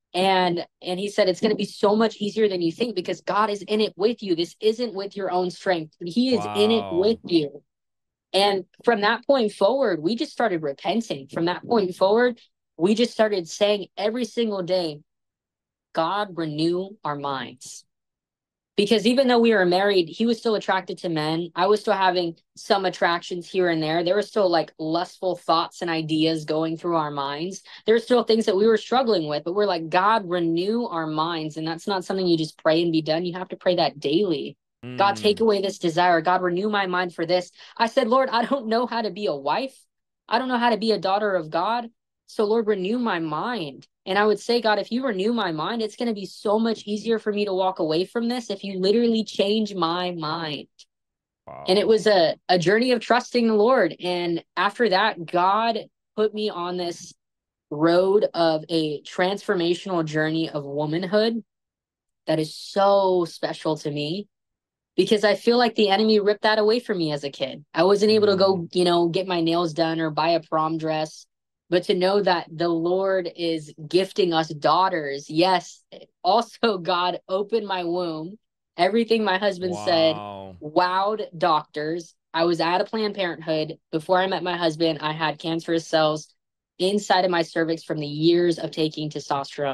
And he said it's going to be so much easier than you think because God is in it with you. This isn't with your own strength. He is in it with Wow. you. And from that point forward, we just started repenting. From that point forward, we just started saying every single day, God, renew our minds. Because even though we were married, he was still attracted to men. I was still having some attractions here and there. There were still like lustful thoughts and ideas going through our minds. There were still things that we were struggling with, but we're like, God, renew our minds. And that's not something you just pray and be done. You have to pray that daily. God, take Mm. away this desire. God, renew my mind for this. I said, Lord, I don't know how to be a wife. I don't know how to be a daughter of God. So, Lord, renew my mind. And I would say, God, if you renew my mind, it's going to be so much easier for me to walk away from this if you literally change my mind. And it Wow. was a journey of trusting the Lord. And after that, God put me on this road of a transformational journey of womanhood that is so special to me because I feel like the enemy ripped that away from me as a kid. I wasn't able to Mm. go, get my nails done or buy a prom dress, but to know that the Lord is gifting us daughters. Yes, also God opened my womb. Everything my husband said Wow. wowed doctors. I was at a Planned Parenthood. Before I met my husband, I had cancerous cells inside of my cervix from the years of taking testosterone.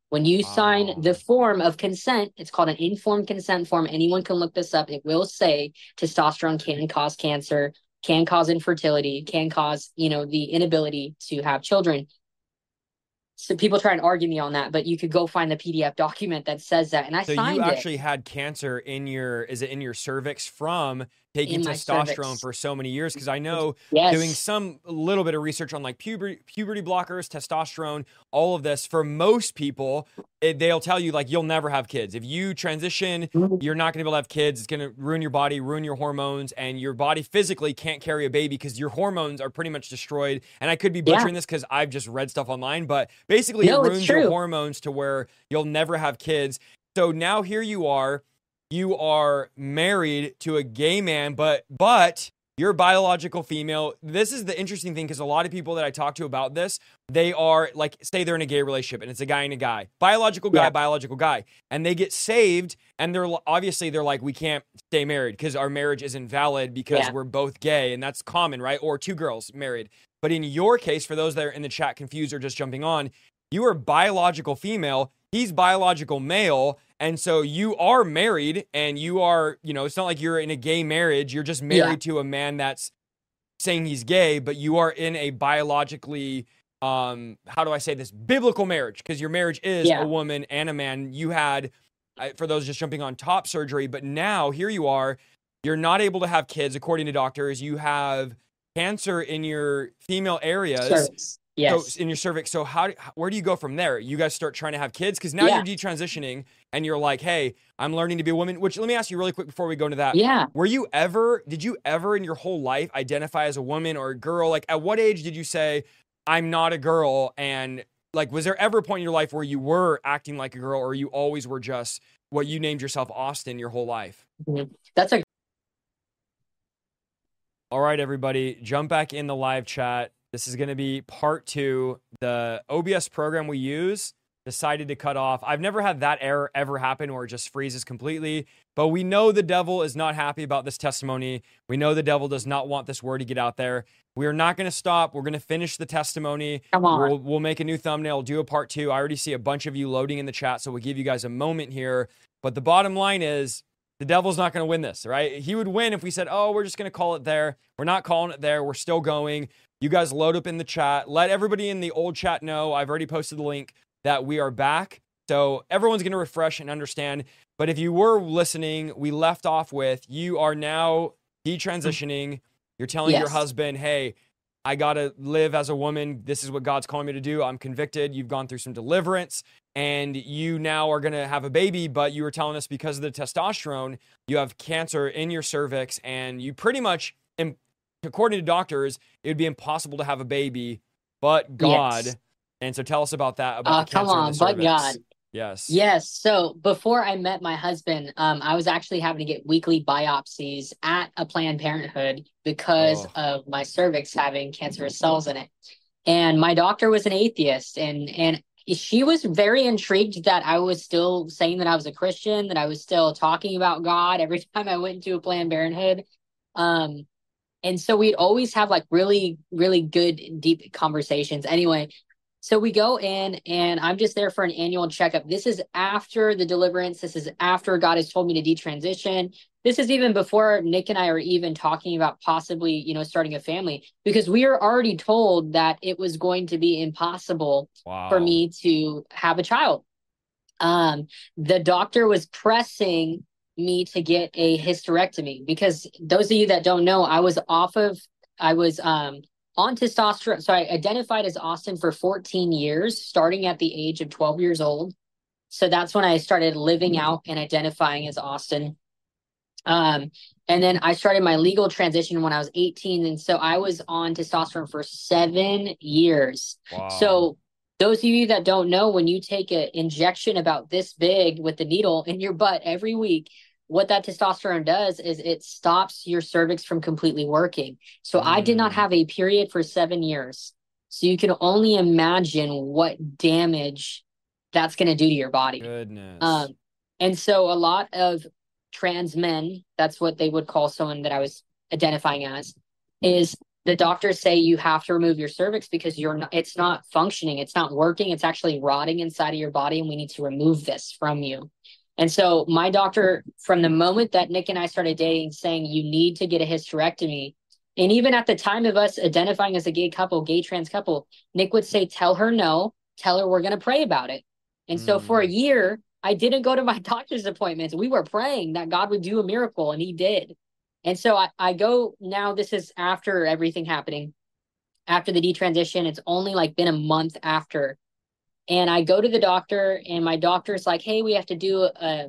When you sign the Wow. form of consent, it's called an informed consent form. Anyone can look this up. It will say testosterone can cause cancer, can cause infertility, can cause, the inability to have children. So people try and argue me on that, but you could go find the PDF document that says that. And I So you signed it actually had cancer is it in your cervix from taking in my testosterone cervix. for so many years? Because I know doing Yes. some little bit of research on like puberty blockers, testosterone, all of this, for most people, they'll tell you like you'll never have kids. If you transition, you're not going to be able to have kids. It's going to ruin your body, ruin your hormones, and your body physically can't carry a baby because your hormones are pretty much destroyed. And I could be Yeah. butchering this because I've just read stuff online, but basically it No, it's ruins your true. hormones to where you'll never have kids. So now here you are married to a gay man, but you're a biological female. This is the interesting thing because a lot of people that I talk to about this, they are like, say they're in a gay relationship and it's a guy and a guy, biological guy, and they get saved and they're like, we can't stay married because our marriage isn't valid because we're both gay, and that's common, right? Or two girls married. But in your case, for those that are in the chat confused or just jumping on, you are biological female, he's biological male, and so you are married, and you are, it's not like you're in a gay marriage, you're just married to a man that's saying he's gay, but you are in a biologically, how do I say this, biblical marriage, because your marriage is a woman and a man. You had, for those just jumping on, top surgery, but now here you are, you're not able to have kids, according to doctors. You have cancer in your female areas. Cervix. Yes. So in your cervix. So where do you go from there? You guys start trying to have kids because now you're detransitioning and you're like, hey, I'm learning to be a woman. Which, let me ask you really quick before we go into that. Yeah. Did you ever in your whole life identify as a woman or a girl? Like, at what age did you say, I'm not a girl? And like, was there ever a point in your life where you were acting like a girl, or you always were just what you named yourself, Austin, your whole life? That's a All right, everybody, jump back in the live chat. This is going to be part 2. The OBS program we use decided to cut off. I've never had that error ever happen where it just freezes completely, but we know the devil is not happy about this testimony. We know the devil does not want this word to get out there. We are not going to stop. We're going to finish the testimony. Come on. We'll make a new thumbnail, do a part 2. I already see a bunch of you loading in the chat, so we'll give you guys a moment here. But the bottom line is, the devil's not going to win this, right? He would win if we said, oh, we're just going to call it there. We're not calling it there. We're still going. You guys load up in the chat. Let everybody in the old chat know. I've already posted the link that we are back. So everyone's going to refresh and understand. But if you were listening, we left off with, you are now detransitioning. You're telling your husband, hey, I got to live as a woman. This is what God's calling me to do. I'm convicted. You've gone through some deliverance, and you now are going to have a baby, but you were telling us because of the testosterone, you have cancer in your cervix, and you pretty much, according to doctors, it would be impossible to have a baby, but God. Yes. And so tell us about that, about the cancer come on, in the cervix. but God. Yes. Yes. So before I met my husband, I was actually having to get weekly biopsies at a Planned Parenthood because of my cervix having cancerous cells in it. And my doctor was an atheist, and she was very intrigued that I was still saying that I was a Christian, that I was still talking about God every time I went into a Planned Parenthood. And so we'd always have like really, really good, deep conversations. Anyway, so we go in and I'm just there for an annual checkup. This is after the deliverance. This is after God has told me to detransition. This is even before Nick and I are even talking about possibly, starting a family, because we are already told that it was going to be impossible for me to have a child. The doctor was pressing me to get a hysterectomy because those of you that don't know, I was on testosterone. So I identified as Austin for 14 years, starting at the age of 12 years old. So that's when I started living out and identifying as Austin. And then I started my legal transition when I was 18. And so I was on testosterone for 7 years. Wow. So those of you that don't know, when you take an injection about this big with the needle in your butt every week, what that testosterone does is it stops your cervix from completely working. So I did not have a period for 7 years. So you can only imagine what damage that's going to do to your body. Goodness. And so a lot of trans men, that's what they would call someone that I was identifying as, is the doctors say you have to remove your cervix because it's not functioning. It's not working. It's actually rotting inside of your body, and we need to remove this from you. And so my doctor, from the moment that Nick and I started dating, saying you need to get a hysterectomy. And even at the time of us identifying as a gay couple, gay trans couple, Nick would say, tell her no, tell her we're going to pray about it. And so for a year, I didn't go to my doctor's appointments. We were praying that God would do a miracle, and he did. And so I go now, this is after everything happening, after the detransition. It's only like been a month after. And I go to the doctor, and my doctor's like, hey, we have to do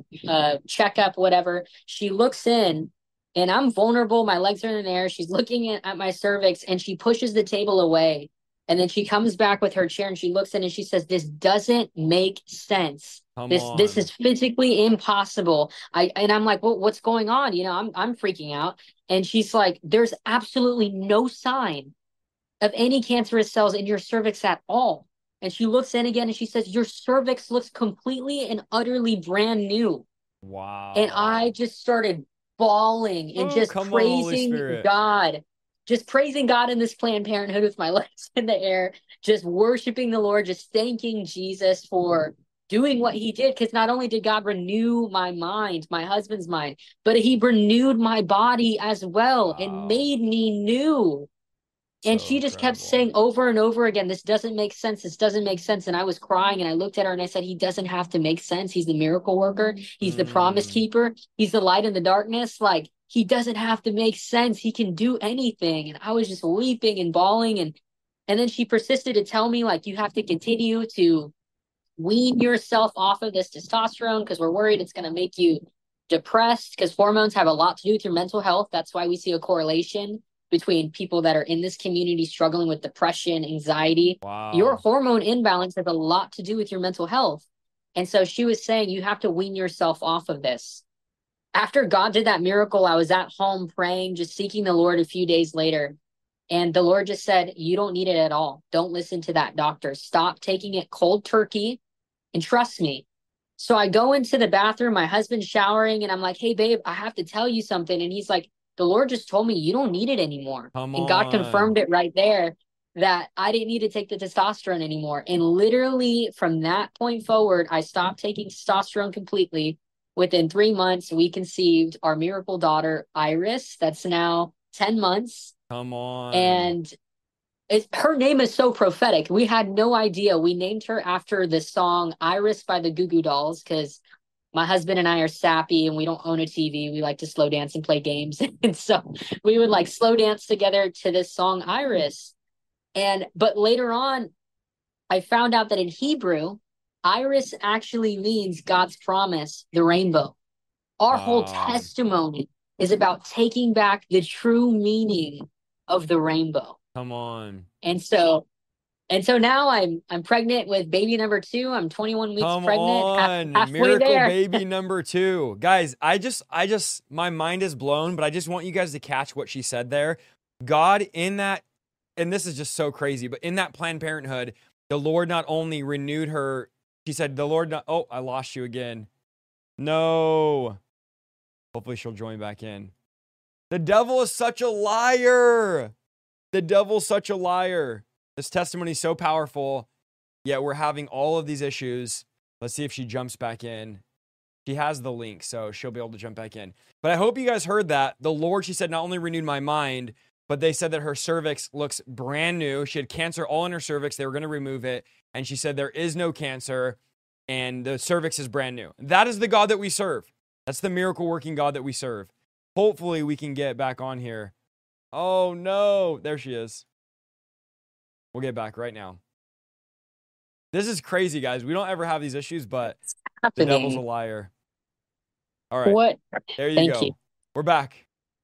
a checkup, whatever. She looks in, and I'm vulnerable. My legs are in the air. She's looking at my cervix, and she pushes the table away. And then she comes back with her chair, and she looks in, and she says, this doesn't make sense. This is physically impossible. And I'm like, well, what's going on? You know, I'm freaking out. And she's like, there's absolutely no sign of any cancerous cells in your cervix at all. And she looks in again, and she says, your cervix looks completely and utterly brand new. Wow. And I just started bawling and just praising God. Just praising God in this Planned Parenthood with my legs in the air, just worshiping the Lord, just thanking Jesus for doing what he did. Because not only did God renew my mind, my husband's mind, but he renewed my body as well and made me new. And she just kept saying over and over again, this doesn't make sense. This doesn't make sense. And I was crying, and I looked at her and I said, he doesn't have to make sense. He's the miracle worker. He's the promise keeper. He's the light in the darkness. Like, he doesn't have to make sense. He can do anything. And I was just weeping and bawling. And then she persisted to tell me, like, you have to continue to wean yourself off of this testosterone because we're worried it's going to make you depressed, because hormones have a lot to do with your mental health. That's why we see a correlation between people that are in this community struggling with depression, anxiety. Wow. Your hormone imbalance has a lot to do with your mental health. And so she was saying, you have to wean yourself off of this. After God did that miracle, I was at home praying, just seeking the Lord a few days later. And the Lord just said, you don't need it at all. Don't listen to that doctor. Stop taking it cold turkey and trust me. So I go into the bathroom, my husband's showering, and I'm like, hey, babe, I have to tell you something. And he's like, the Lord just told me you don't need it anymore. And God confirmed it right there that I didn't need to take the testosterone anymore. And literally from that point forward, I stopped taking testosterone completely. Within 3 months, we conceived our miracle daughter, Iris, that's now 10 months. Come on. And her name is so prophetic. We had no idea. We named her after the song Iris by the Goo Goo Dolls, because my husband and I are sappy and we don't own a TV. We like to slow dance and play games. And so we would like slow dance together to this song, Iris. But later on, I found out that in Hebrew, Iris actually means God's promise, the rainbow. Our whole testimony is about taking back the true meaning of the rainbow. Come on. And so now I'm pregnant with baby number 2. I'm 21 weeks pregnant. Halfway Miracle there. baby number 2. Guys, I just my mind is blown, but I just want you guys to catch what she said there. God in that, and this is just so crazy, but in that Planned Parenthood, the Lord not only renewed her, she said, the Lord not, oh, I lost you again. No. Hopefully she'll join back in. The devil is such a liar. The devil's such a liar. This testimony is so powerful, yet we're having all of these issues. Let's see if she jumps back in. She has the link, so she'll be able to jump back in. But I hope you guys heard that. The Lord, she said, not only renewed my mind, but they said that her cervix looks brand new. She had cancer all in her cervix. They were going to remove it. And she said there is no cancer, and the cervix is brand new. That is the God that we serve. That's the miracle working God that we serve. Hopefully we can get back on here. Oh, no. There she is. We'll get back right now. This is crazy, guys. We don't ever have these issues, but the devil's a liar. All right. What? There you Thank go. you. We're back.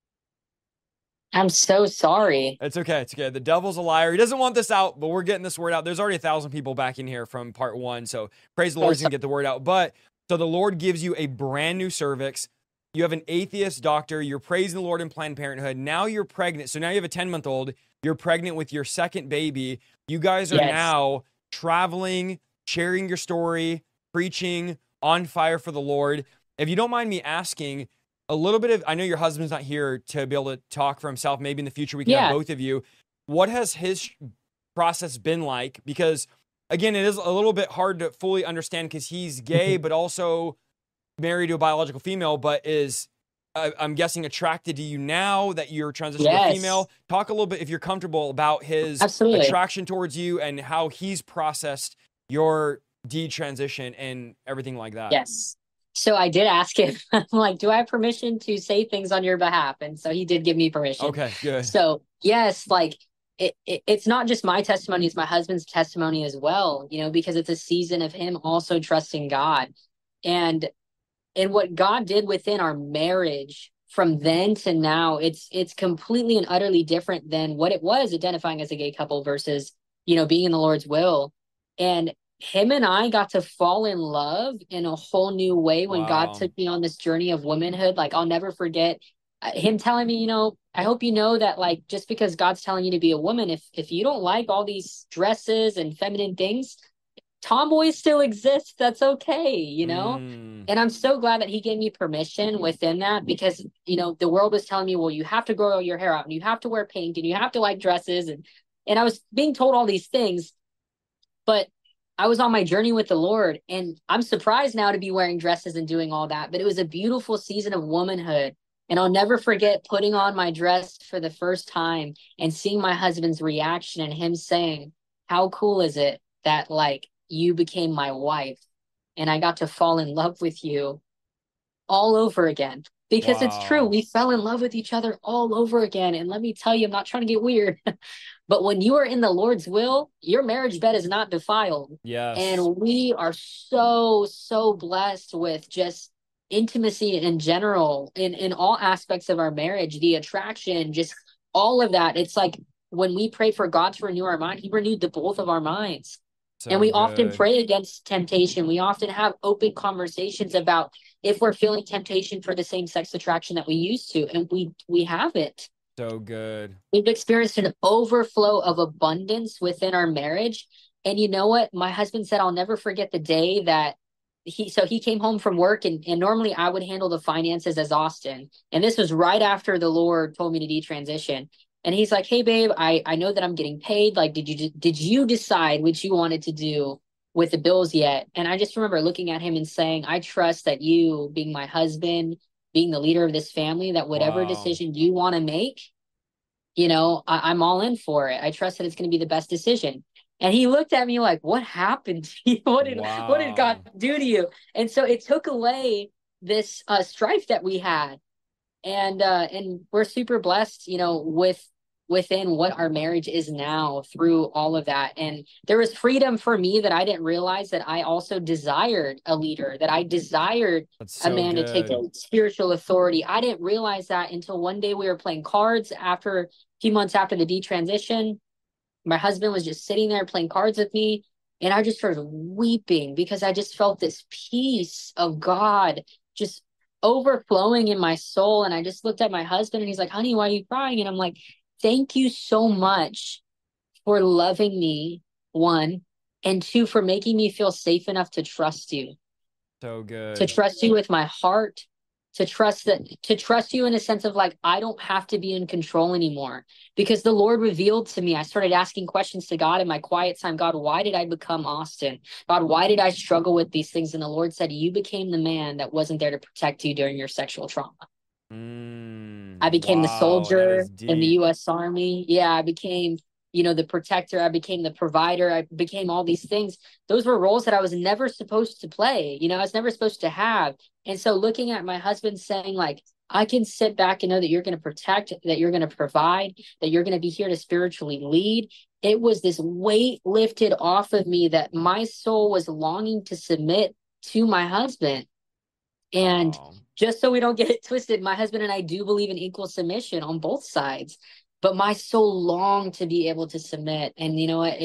I'm so sorry. It's okay. It's okay. The devil's a liar. He doesn't want this out, but we're getting this word out. There's already 1,000 people back in here from part 1. So praise the Lord, he's going to get the word out. But so the Lord gives you a brand new cervix. You have an atheist doctor. You're praising the Lord in Planned Parenthood. Now you're pregnant. So now you have a 10-month-old. You're pregnant with your second baby. You guys are now traveling, sharing your story, preaching, on fire for the Lord. If you don't mind me asking, a little bit of, I know your husband's not here to be able to talk for himself. Maybe in the future we can have both of you. what has his process been like? Because again, it is a little bit hard to fully understand because he's gay, but also married to a biological female, but is I'm guessing attracted to you now that you're transitioning to a female. Talk a little bit, if you're comfortable, about his attraction towards you and how he's processed your detransition and everything like that. Yes. So I did ask him, I'm like, do I have permission to say things on your behalf? And so he did give me permission. Okay, good. So yes, like it's not just my testimony, it's my husband's testimony as well, you know, because it's a season of him also trusting God. And what God did within our marriage from then to now, it's completely and utterly different than what it was identifying as a gay couple versus, you know, being in the Lord's will. And him and I got to fall in love in a whole new way when God took me on this journey of womanhood. Like, I'll never forget him telling me, you know, I hope you know that, like, just because God's telling you to be a woman, if you don't like all these dresses and feminine things, tomboys still exist. That's okay, you know? And I'm so glad that he gave me permission within that, because, you know, the world was telling me, well, you have to grow your hair out and you have to wear pink and you have to like dresses. And I was being told all these things, but I was on my journey with the Lord, and I'm surprised now to be wearing dresses and doing all that. But it was a beautiful season of womanhood. And I'll never forget putting on my dress for the first time and seeing my husband's reaction and him saying, how cool is it that, like, you became my wife and I got to fall in love with you all over again? Because it's true. We fell in love with each other all over again. And let me tell you, I'm not trying to get weird, but when you are in the Lord's will, your marriage bed is not defiled. Yes. And we are so, so blessed with just intimacy in general, in all aspects of our marriage, the attraction, just all of that. It's like when we prayed for God to renew our mind, he renewed the both of our minds. So and we often pray against temptation. We often have open conversations about if we're feeling temptation for the same sex attraction that we used to, and we haven't. So good. We've experienced an overflow of abundance within our marriage. And you know what? My husband said, I'll never forget the day that he came home from work, and normally I would handle the finances as Austin. And this was right after the Lord told me to detransition. And he's like, hey, babe, I know that I'm getting paid. Like, did you decide what you wanted to do with the bills yet? And I just remember looking at him and saying, I trust that you, being my husband, being the leader of this family, that whatever decision you want to make, you know, I'm all in for it. I trust that it's going to be the best decision. And he looked at me like, what happened to you? What did God do to you? And so it took away this strife that we had. And we're super blessed, you know, within what our marriage is now through all of that. And there was freedom for me that I didn't realize, that I also desired a leader, that I desired a man to take spiritual authority. I didn't realize that until one day we were playing cards after a few months after the detransition. My husband was just sitting there playing cards with me, and I just started weeping because I just felt this peace of God just overflowing in my soul. And I just looked at my husband and he's like, honey, why are you crying? And I'm like, thank you so much for loving me, one, and two, for making me feel safe enough to trust you. So good. To trust you with my heart, to trust you in a sense of like, I don't have to be in control anymore, because the Lord revealed to me. I started asking questions to God in my quiet time. God, why did I become Austin? God, why did I struggle with these things? And the Lord said, you became the man that wasn't there to protect you during your sexual trauma. I became the soldier in the U.S. Army. Yeah, I became, you know, the protector. I became the provider. I became all these things. Those were roles that I was never supposed to play. You know, I was never supposed to have. And so looking at my husband saying, like, I can sit back and know that you're going to protect, that you're going to provide, that you're going to be here to spiritually lead. It was this weight lifted off of me that my soul was longing to submit to my husband. And just so we don't get it twisted, my husband and I do believe in equal submission on both sides, but my soul longed to be able to submit. And you know what?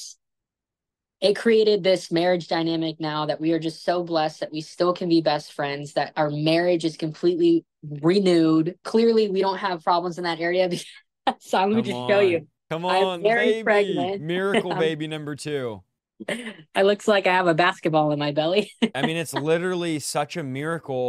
It created this marriage dynamic now that we are just so blessed that we still can be best friends, that our marriage is completely renewed. Clearly, we don't have problems in that area. So I'm going to just show you. Come on, I'm very baby. pregnant. Miracle baby number 2. It looks like I have a basketball in my belly. I mean, it's literally such a miracle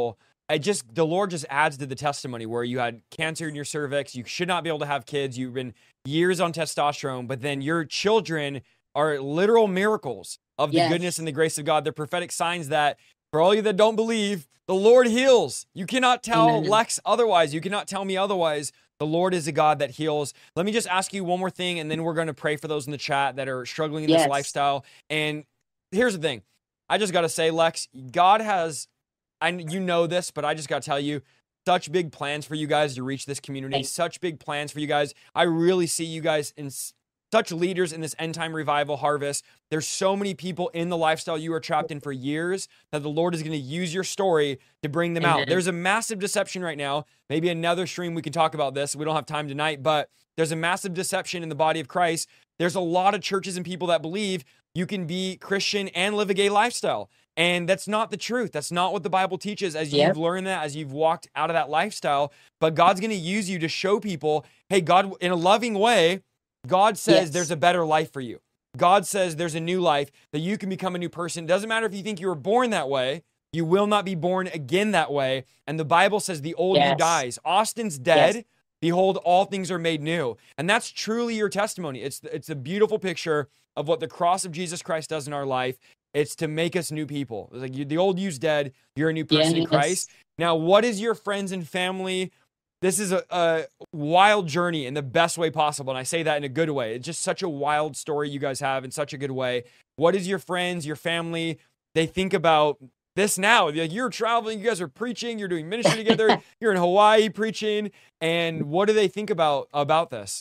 the Lord just adds to the testimony where you had cancer in your cervix. You should not be able to have kids. You've been years on testosterone, but then your children are literal miracles of the goodness and the grace of God. They're prophetic signs that for all you that don't believe, the Lord heals. You cannot tell Lex otherwise. You cannot tell me otherwise. The Lord is a God that heals. Let me just ask you one more thing, and then we're going to pray for those in the chat that are struggling in this lifestyle. And here's the thing. I just got to say, Lex, God has, you know this, but I just got to tell you, such big plans for you guys to reach this community. Such big plans for you guys. I really see you guys in such leaders in this end time revival harvest. There's so many people in the lifestyle you are trapped in for years that the Lord is going to use your story to bring them out. There's a massive deception right now. Maybe another stream we can talk about this. We don't have time tonight, but there's a massive deception in the body of Christ. There's a lot of churches and people that believe you can be Christian and live a gay lifestyle. And that's not the truth. That's not what the Bible teaches as you've learned that, as you've walked out of that lifestyle. But God's going to use you to show people, hey, God, in a loving way, God says there's a better life for you. God says there's a new life, that you can become a new person. It doesn't matter if you think you were born that way. You will not be born again that way. And the Bible says the old you dies. Austin's dead. Behold, all things are made new. And that's truly your testimony. It's a beautiful picture of what the cross of Jesus Christ does in our life. It's to make us new people. It's like the old you's dead. You're a new person in Christ. Now, what is your friends and family? This is a wild journey in the best way possible. And I say that in a good way. It's just such a wild story you guys have in such a good way. What is your friends, your family? They think about this now. You're traveling, you guys are preaching, you're doing ministry together, you're in Hawaii preaching. And what do they think about this?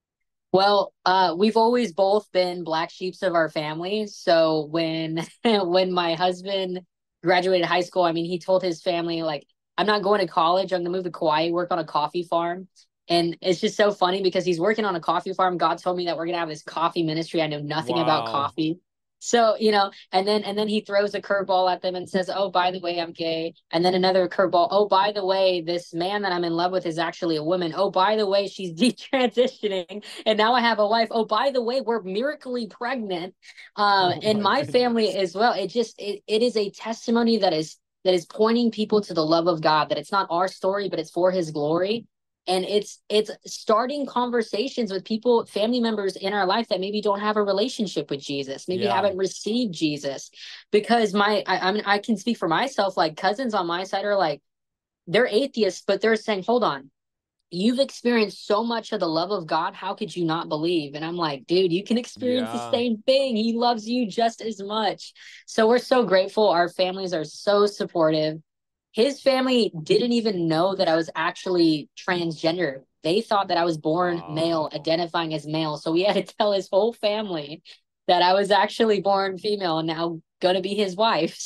Well, we've always both been black sheeps of our family. So when my husband graduated high school, I mean, he told his family, like, I'm not going to college. I'm going to move to Kauai, work on a coffee farm. And it's just so funny because he's working on a coffee farm. God told me that we're going to have this coffee ministry. I know nothing about coffee. So, and then he throws a curveball at them and says, oh, by the way, I'm gay. And then another curveball. Oh, by the way, this man that I'm in love with is actually a woman. Oh, by the way, she's detransitioning. And now I have a wife. Oh, by the way, we're miraculously pregnant. In my family as well. It is a testimony that is pointing people to the love of God, that it's not our story, but it's for his glory. And it's starting conversations with people, family members in our life that maybe don't have a relationship with Jesus, maybe haven't received Jesus. Because I can speak for myself, like cousins on my side are like, they're atheists, but they're saying, hold on, you've experienced so much of the love of God. How could you not believe? And I'm like, dude, you can experience the same thing. He loves you just as much. So we're so grateful. Our families are so supportive. His family didn't even know that I was actually transgender. They thought that I was born male, identifying as male. So we had to tell his whole family that I was actually born female and now going to be his wife.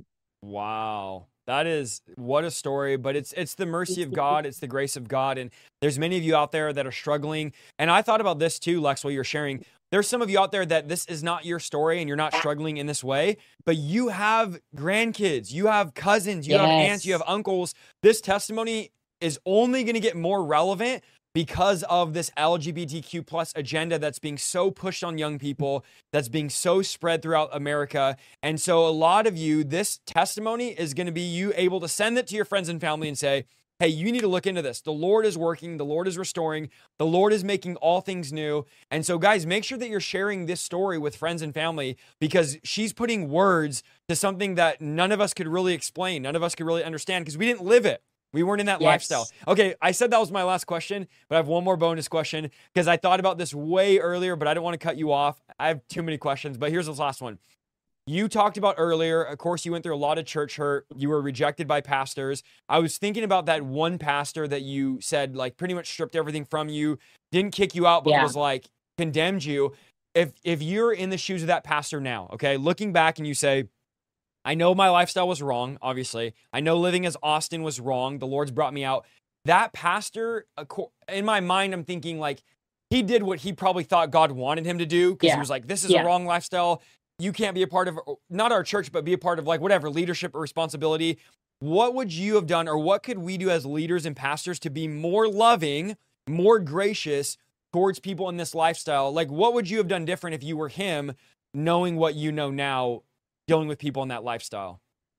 Wow. That is, what a story, but it's the mercy of God. It's the grace of God. And there's many of you out there that are struggling. And I thought about this too, Lex, while you're sharing. There's some of you out there that this is not your story and you're not struggling in this way, but you have grandkids, you have cousins, you have aunts, you have uncles. This testimony is only going to get more relevant because of this LGBTQ plus agenda that's being so pushed on young people, that's being so spread throughout America. And so a lot of you, this testimony is going to be you able to send it to your friends and family and say, hey, you need to look into this. The Lord is working. The Lord is restoring. The Lord is making all things new. And so guys, make sure that you're sharing this story with friends and family, because she's putting words to something that none of us could really explain. None of us could really understand because we didn't live it. We weren't in that lifestyle. Okay, I said that was my last question, but I have one more bonus question because I thought about this way earlier, but I don't want to cut you off. I have too many questions, but here's this last one. You talked about earlier, of course, you went through a lot of church hurt. You were rejected by pastors. I was thinking about that one pastor that you said, like, pretty much stripped everything from you, didn't kick you out, but was like, condemned you. If you're in the shoes of that pastor now, okay, looking back and you say, I know my lifestyle was wrong, obviously. I know living as Austin was wrong. The Lord's brought me out. That pastor, in my mind, I'm thinking, like, he did what he probably thought God wanted him to do, because he was like, this is a wrong lifestyle. You can't be a part of, not our church, but be a part of, like, whatever, leadership or responsibility. What would you have done, or what could we do as leaders and pastors to be more loving, more gracious towards people in this lifestyle? Like, what would you have done different if you were him, knowing what you know now, dealing with people in that lifestyle?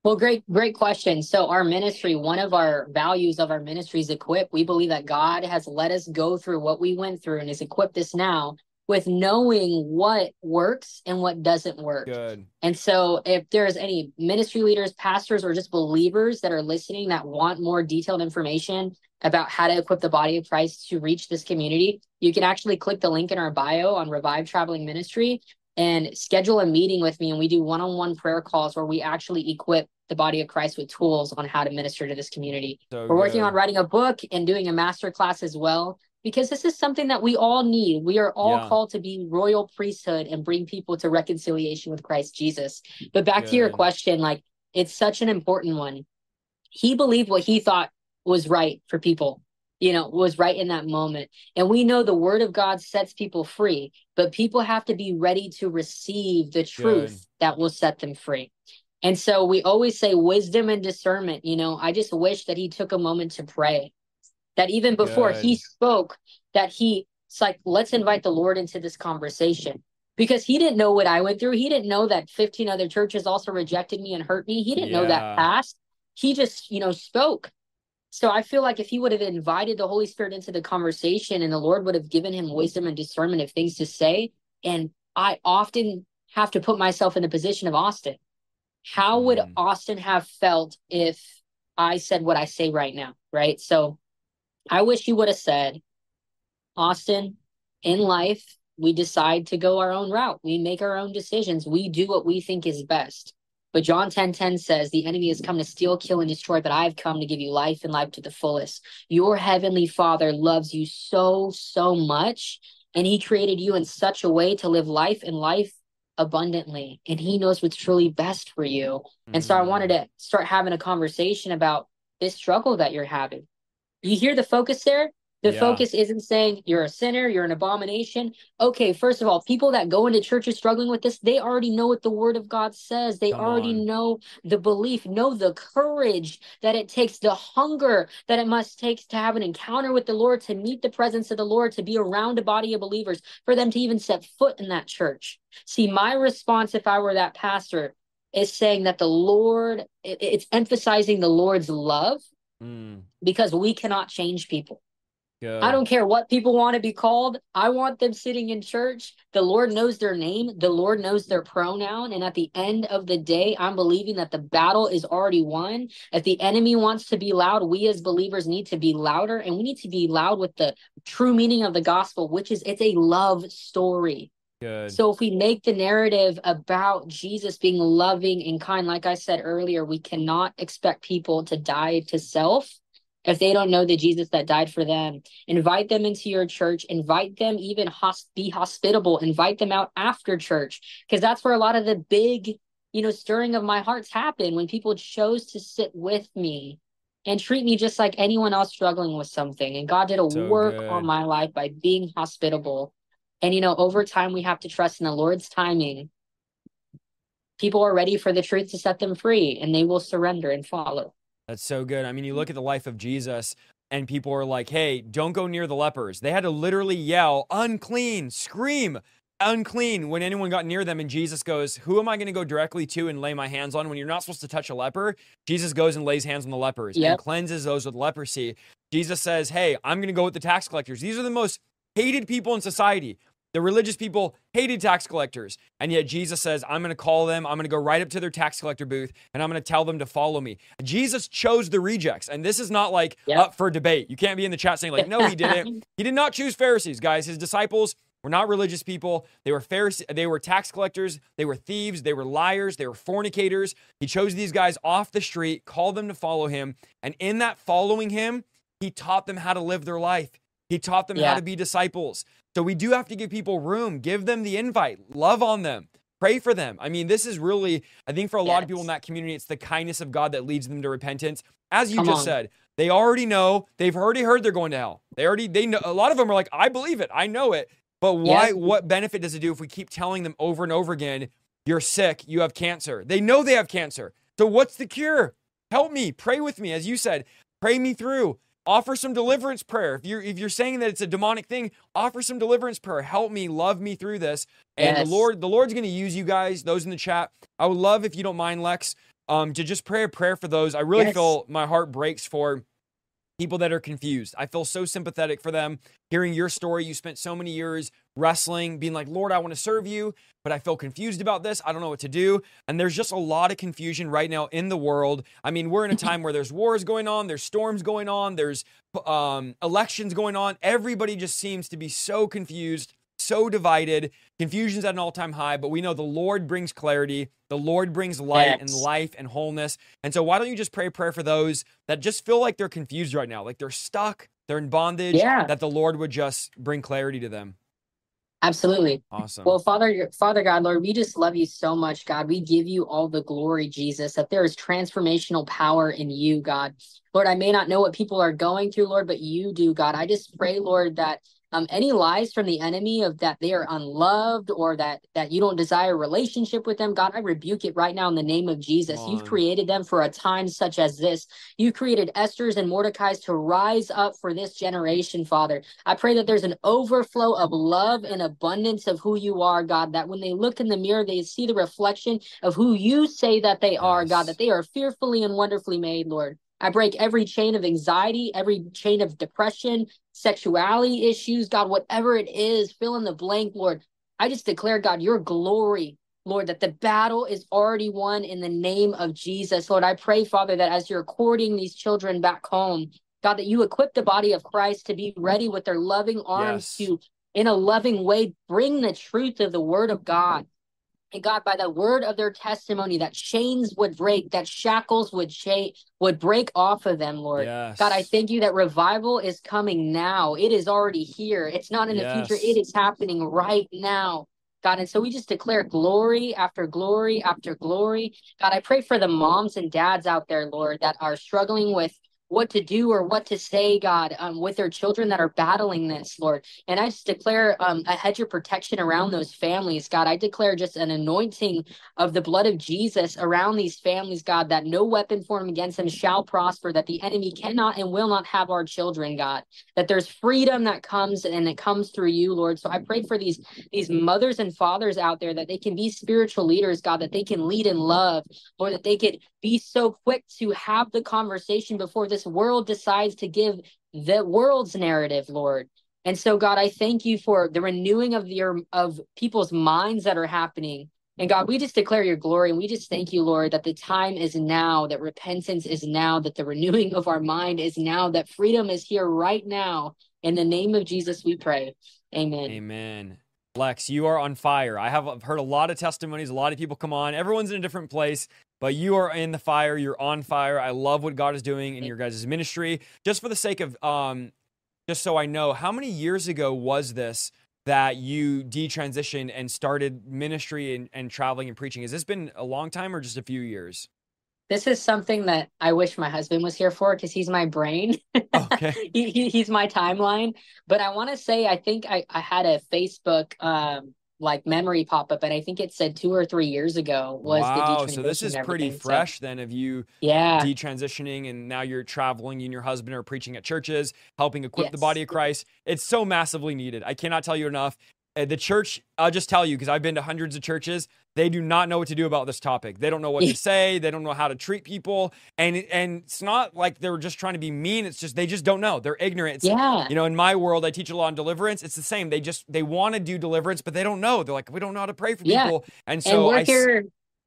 Well, great question. So our ministry, one of our values of our ministry is equip. We believe that God has let us go through what we went through and has equipped us now with knowing what works and what doesn't work. Good. And so if there's any ministry leaders, pastors, or just believers that are listening that want more detailed information about how to equip the body of Christ to reach this community, you can actually click the link in our bio on Revive Traveling Ministry and schedule a meeting with me, and we do one-on-one prayer calls where we actually equip the body of Christ with tools on how to minister to this community. So We're working good. on writing a book and doing a master class as well, because this is something that we all need. We are all called to be royal priesthood and bring people to reconciliation with Christ Jesus. But back to your question, like, it's such an important one. He believed what he thought was right for people, was right in that moment. And we know the word of God sets people free, but people have to be ready to receive the truth that will set them free. And so we always say wisdom and discernment. I just wish that he took a moment to pray, that even before he spoke, that it's like, let's invite the Lord into this conversation, because he didn't know what I went through. He didn't know that 15 other churches also rejected me and hurt me. He didn't know that past. He just, spoke. So I feel like if he would have invited the Holy Spirit into the conversation and the Lord would have given him wisdom and discernment of things to say. And I often have to put myself in the position of Austin. How would Austin have felt if I said what I say right now? Right. So I wish he would have said, Austin, in life, we decide to go our own route. We make our own decisions. We do what we think is best. But John 10:10 says, the enemy has come to steal, kill, and destroy, but I've come to give you life and life to the fullest. Your heavenly Father loves you so, so much, and he created you in such a way to live life and life abundantly. And he knows what's truly best for you. And so I wanted to start having a conversation about this struggle that you're having. You hear the focus there? The focus isn't saying you're a sinner, you're an abomination. Okay, first of all, people that go into churches struggling with this, they already know what the word of God says. They already know the belief, know the courage that it takes, the hunger that it must take to have an encounter with the Lord, to meet the presence of the Lord, to be around a body of believers, for them to even set foot in that church. See, my response, if I were that pastor, is saying that the Lord, it's emphasizing the Lord's love, because we cannot change people. Good. I don't care what people want to be called. I want them sitting in church. The Lord knows their name. The Lord knows their pronoun. And at the end of the day, I'm believing that the battle is already won. If the enemy wants to be loud, we as believers need to be louder. And we need to be loud with the true meaning of the gospel, which is it's a love story. Good. So if we make the narrative about Jesus being loving and kind, like I said earlier, we cannot expect people to die to self if they don't know the Jesus that died for them. Invite them into your church. Invite them, even be hospitable. Invite them out after church, because that's where a lot of the big, stirring of my hearts happen, when people chose to sit with me and treat me just like anyone else struggling with something. And God did a work on my life by being hospitable. And, over time, we have to trust in the Lord's timing. People are ready for the truth to set them free, and they will surrender and follow. That's so good. I mean, you look at the life of Jesus, and people are like, hey, don't go near the lepers. They had to literally yell, unclean, scream, unclean, when anyone got near them. And Jesus goes, who am I going to go directly to and lay my hands on? When you're not supposed to touch a leper, Jesus goes and lays hands on the lepers and cleanses those with leprosy. Jesus says, hey, I'm going to go with the tax collectors. These are the most hated people in society. The religious people hated tax collectors. And yet Jesus says, I'm going to call them. I'm going to go right up to their tax collector booth, and I'm going to tell them to follow me. Jesus chose the rejects. And this is not like up for debate. You can't be in the chat saying like, no, he didn't. He did not choose Pharisees, guys. His disciples were not religious people. They were Pharisees. They were tax collectors. They were thieves. They were liars. They were fornicators. He chose these guys off the street, called them to follow him. And in that following him, he taught them how to live their life. He taught them how to be disciples. So we do have to give people room, give them the invite, love on them, pray for them. I mean, this is really, I think for a lot of people in that community, it's the kindness of God that leads them to repentance. As you just said, they already know, they've already heard they're going to hell. They know, a lot of them are like, I believe it, I know it. But why? What benefit does it do if we keep telling them over and over again, you're sick, you have cancer? They know they have cancer. So what's the cure? Help me, pray with me. As you said, pray me through. Offer some deliverance prayer. If you're saying that it's a demonic thing, offer some deliverance prayer. Help me, love me through this. And the Lord's going to use you guys, those in the chat. I would love, if you don't mind, Lex, to just pray a prayer for those. I really Yes. feel my heart breaks for people that are confused. I feel so sympathetic for them. Hearing your story, you spent so many years wrestling, being like, Lord, I want to serve you, but I feel confused about this. I don't know what to do. And there's just a lot of confusion right now in the world. I mean, we're in a time where there's wars going on, there's storms going on, there's elections going on. Everybody just seems to be so confused, so divided. Confusion's at an all-time high, but we know the Lord brings clarity. The Lord brings light and life and wholeness. And so why don't you just pray a prayer for those that just feel like they're confused right now, like they're stuck, they're in bondage, that the Lord would just bring clarity to them. Absolutely. Awesome. Well, Father God, Lord, we just love you so much, God. We give you all the glory, Jesus, that there is transformational power in you, God. Lord, I may not know what people are going through, Lord, but you do, God. I just pray, Lord, that any lies from the enemy of that they are unloved or that you don't desire a relationship with them, God, I rebuke it right now in the name of Jesus. You've created them for a time such as this. You created Esther's and Mordecai's to rise up for this generation, Father. I pray that there's an overflow of love and abundance of who you are, God, that when they look in the mirror, they see the reflection of who you say that they are, God, that they are fearfully and wonderfully made, Lord. I break every chain of anxiety, every chain of depression, sexuality issues, God, whatever it is, fill in the blank, Lord. I just declare, God, your glory, Lord, that the battle is already won in the name of Jesus. Lord, I pray, Father, that as you're courting these children back home, God, that you equip the body of Christ to be ready with their loving arms to, in a loving way, bring the truth of the word of God. And God, by the word of their testimony, that chains would break, that shackles would break off of them, Lord. Yes. God, I thank you that revival is coming now. It is already here. It's not in the future. It is happening right now, God. And so we just declare glory after glory after glory. God, I pray for the moms and dads out there, Lord, that are struggling with what to do or what to say, God, with their children that are battling this, Lord. And I just declare a hedge of protection around those families, God. I declare just an anointing of the blood of Jesus around these families, God, that no weapon formed against them shall prosper, that the enemy cannot and will not have our children, God, that there's freedom that comes and it comes through you, Lord. So I pray for these mothers and fathers out there that they can be spiritual leaders, God, that they can lead in love, Lord, that they could be so quick to have the conversation before this world decides to give the world's narrative, Lord. And so, God, I thank you for the renewing of people's minds that are happening. And God, we just declare your glory, and we just thank you, Lord, that the time is now, that repentance is now, that the renewing of our mind is now, that freedom is here right now. In the name of Jesus, we pray. Amen. Amen. Lex, you are on fire. I have heard a lot of testimonies. A lot of people come on. Everyone's in a different place, but you are in the fire. You're on fire. I love what God is doing in your guys' ministry. Just for the sake of, just so I know, how many years ago was this that you detransitioned and started ministry and traveling and preaching? Has this been a long time or just a few years? This is something that I wish my husband was here for because he's my brain. Okay. He's my timeline. But I want to say, I think I had a Facebook like memory pop up, and I think it said 2 or 3 years ago was the detransition. So this is pretty fresh then of you detransitioning, and now you're traveling. You and your husband are preaching at churches, helping equip the body of Christ. It's so massively needed. I cannot tell you enough. The church, I'll just tell you, because I've been to hundreds of churches, they do not know what to do about this topic. They don't know what to say. They don't know how to treat people. And it's not like they're just trying to be mean. It's just, they just don't know. They're ignorant. You know, in my world, I teach a lot on deliverance. It's the same. They want to do deliverance, but they don't know. They're like, we don't know how to pray for people. And so we're here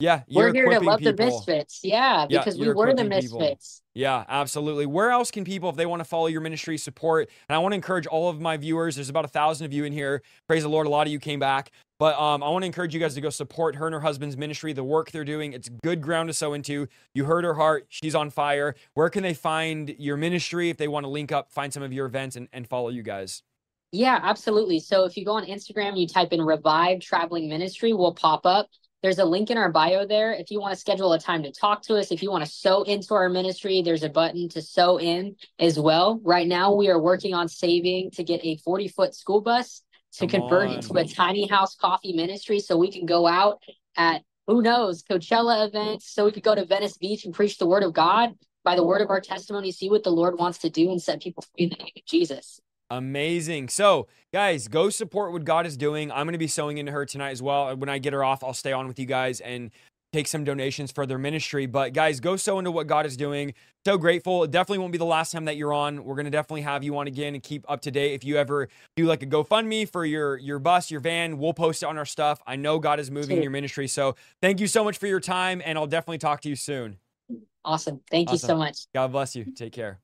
to love people. the misfits. Because we were the misfits. Yeah, absolutely. Where else can people, if they want to follow your ministry, support? And I want to encourage all of my viewers. There's about 1,000 of you in here. Praise the Lord. A lot of you came back. But I want to encourage you guys to go support her and her husband's ministry, the work they're doing. It's good ground to sow into. You heard her heart. She's on fire. Where can they find your ministry if they want to link up, find some of your events and follow you guys? Yeah, absolutely. So if you go on Instagram, you type in Revive Traveling Ministry, we'll pop up. There's a link in our bio there. If you want to schedule a time to talk to us, if you want to sow into our ministry, there's a button to sow in as well. Right now, we are working on saving to get a 40-foot school bus to convert into a tiny house coffee ministry so we can go out at, who knows, Coachella events, so we could go to Venice Beach and preach the word of God by the word of our testimony, see what the Lord wants to do and set people free in the name of Jesus. Amazing. So, guys, go support what God is doing. I'm going to be sewing into her tonight as well. When I get her off, I'll stay on with you guys and take some donations for their ministry. But guys, go sow into what God is doing. So grateful. It definitely won't be the last time that you're on. We're going to definitely have you on again and keep up to date. If you ever do like a GoFundMe for your bus, your van, we'll post it on our stuff. I know God is moving in your ministry. So thank you so much for your time, and I'll definitely talk to you soon. Awesome. Thank you so much. God bless you. Take care.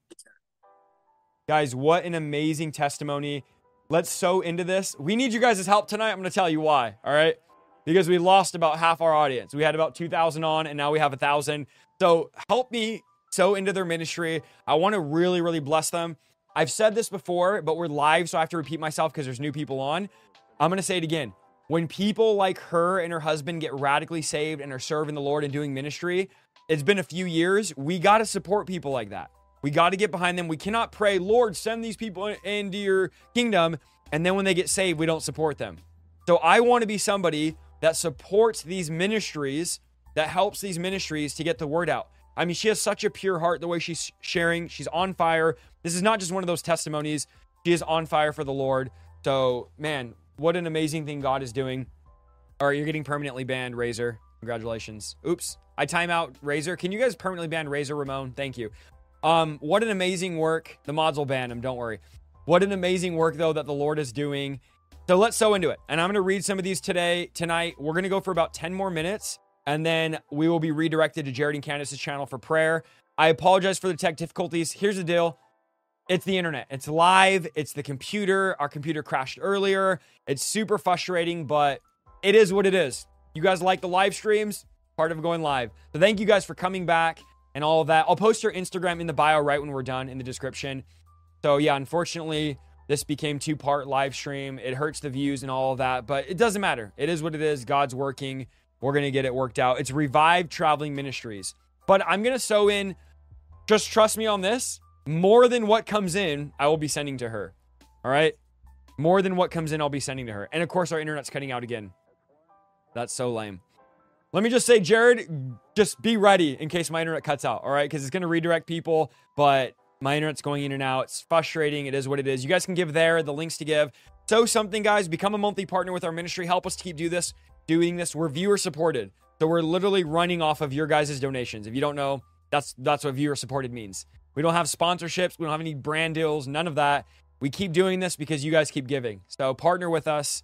Guys, what an amazing testimony. Let's sow into this. We need you guys' help tonight. I'm going to tell you why. All right. Because we lost about half our audience. We had about 2,000 on, and now we have 1,000. So help me sow into their ministry. I want to really, really bless them. I've said this before, but we're live, so I have to repeat myself because there's new people on. I'm going to say it again. When people like her and her husband get radically saved and are serving the Lord and doing ministry, it's been a few years. We got to support people like that. We got to get behind them. We cannot pray, Lord, send these people into your kingdom, and then when they get saved, we don't support them. So I want to be somebody that supports these ministries, that helps these ministries to get the word out. I mean, she has such a pure heart, the way she's sharing. She's on fire. This is not just one of those testimonies. She is on fire for the Lord. So, man, what an amazing thing God is doing. All right, you're getting permanently banned, Razor. Congratulations. Oops. I time out, Razor. Can you guys permanently ban Razor, Ramon? Thank you. What an amazing work. The mods will ban him, don't worry. What an amazing work, though, that the Lord is doing. So let's sow into it. And I'm going to read some of these tonight. We're going to go for about 10 more minutes, and then we will be redirected to Jared and Candace's channel for prayer. I apologize for the tech difficulties. Here's the deal. It's the internet. It's live. It's the computer. Our computer crashed earlier. It's super frustrating, but it is what it is. You guys like the live streams? Part of going live. So thank you guys for coming back and all of that. I'll post your Instagram in the bio right when we're done in the description. So yeah, unfortunately, this became 2-part live stream. It hurts the views and all of that, but it doesn't matter. It is what it is. God's working. We're going to get it worked out. It's Revived Traveling Ministries. But I'm going to sow in, just trust me on this, more than what comes in, I will be sending to her. All right? More than what comes in, I'll be sending to her. And of course, our internet's cutting out again. That's so lame. Let me just say, Jared, just be ready in case my internet cuts out, all right? Because it's going to redirect people, but my internet's going in and out. It's frustrating. It is what it is. You guys can give there, the links to give. So something, guys, become a monthly partner with our ministry. Help us to keep doing this. We're viewer supported. So we're literally running off of your guys' donations. If you don't know, that's what viewer supported means. We don't have sponsorships. We don't have any brand deals, none of that. We keep doing this because you guys keep giving. So partner with us.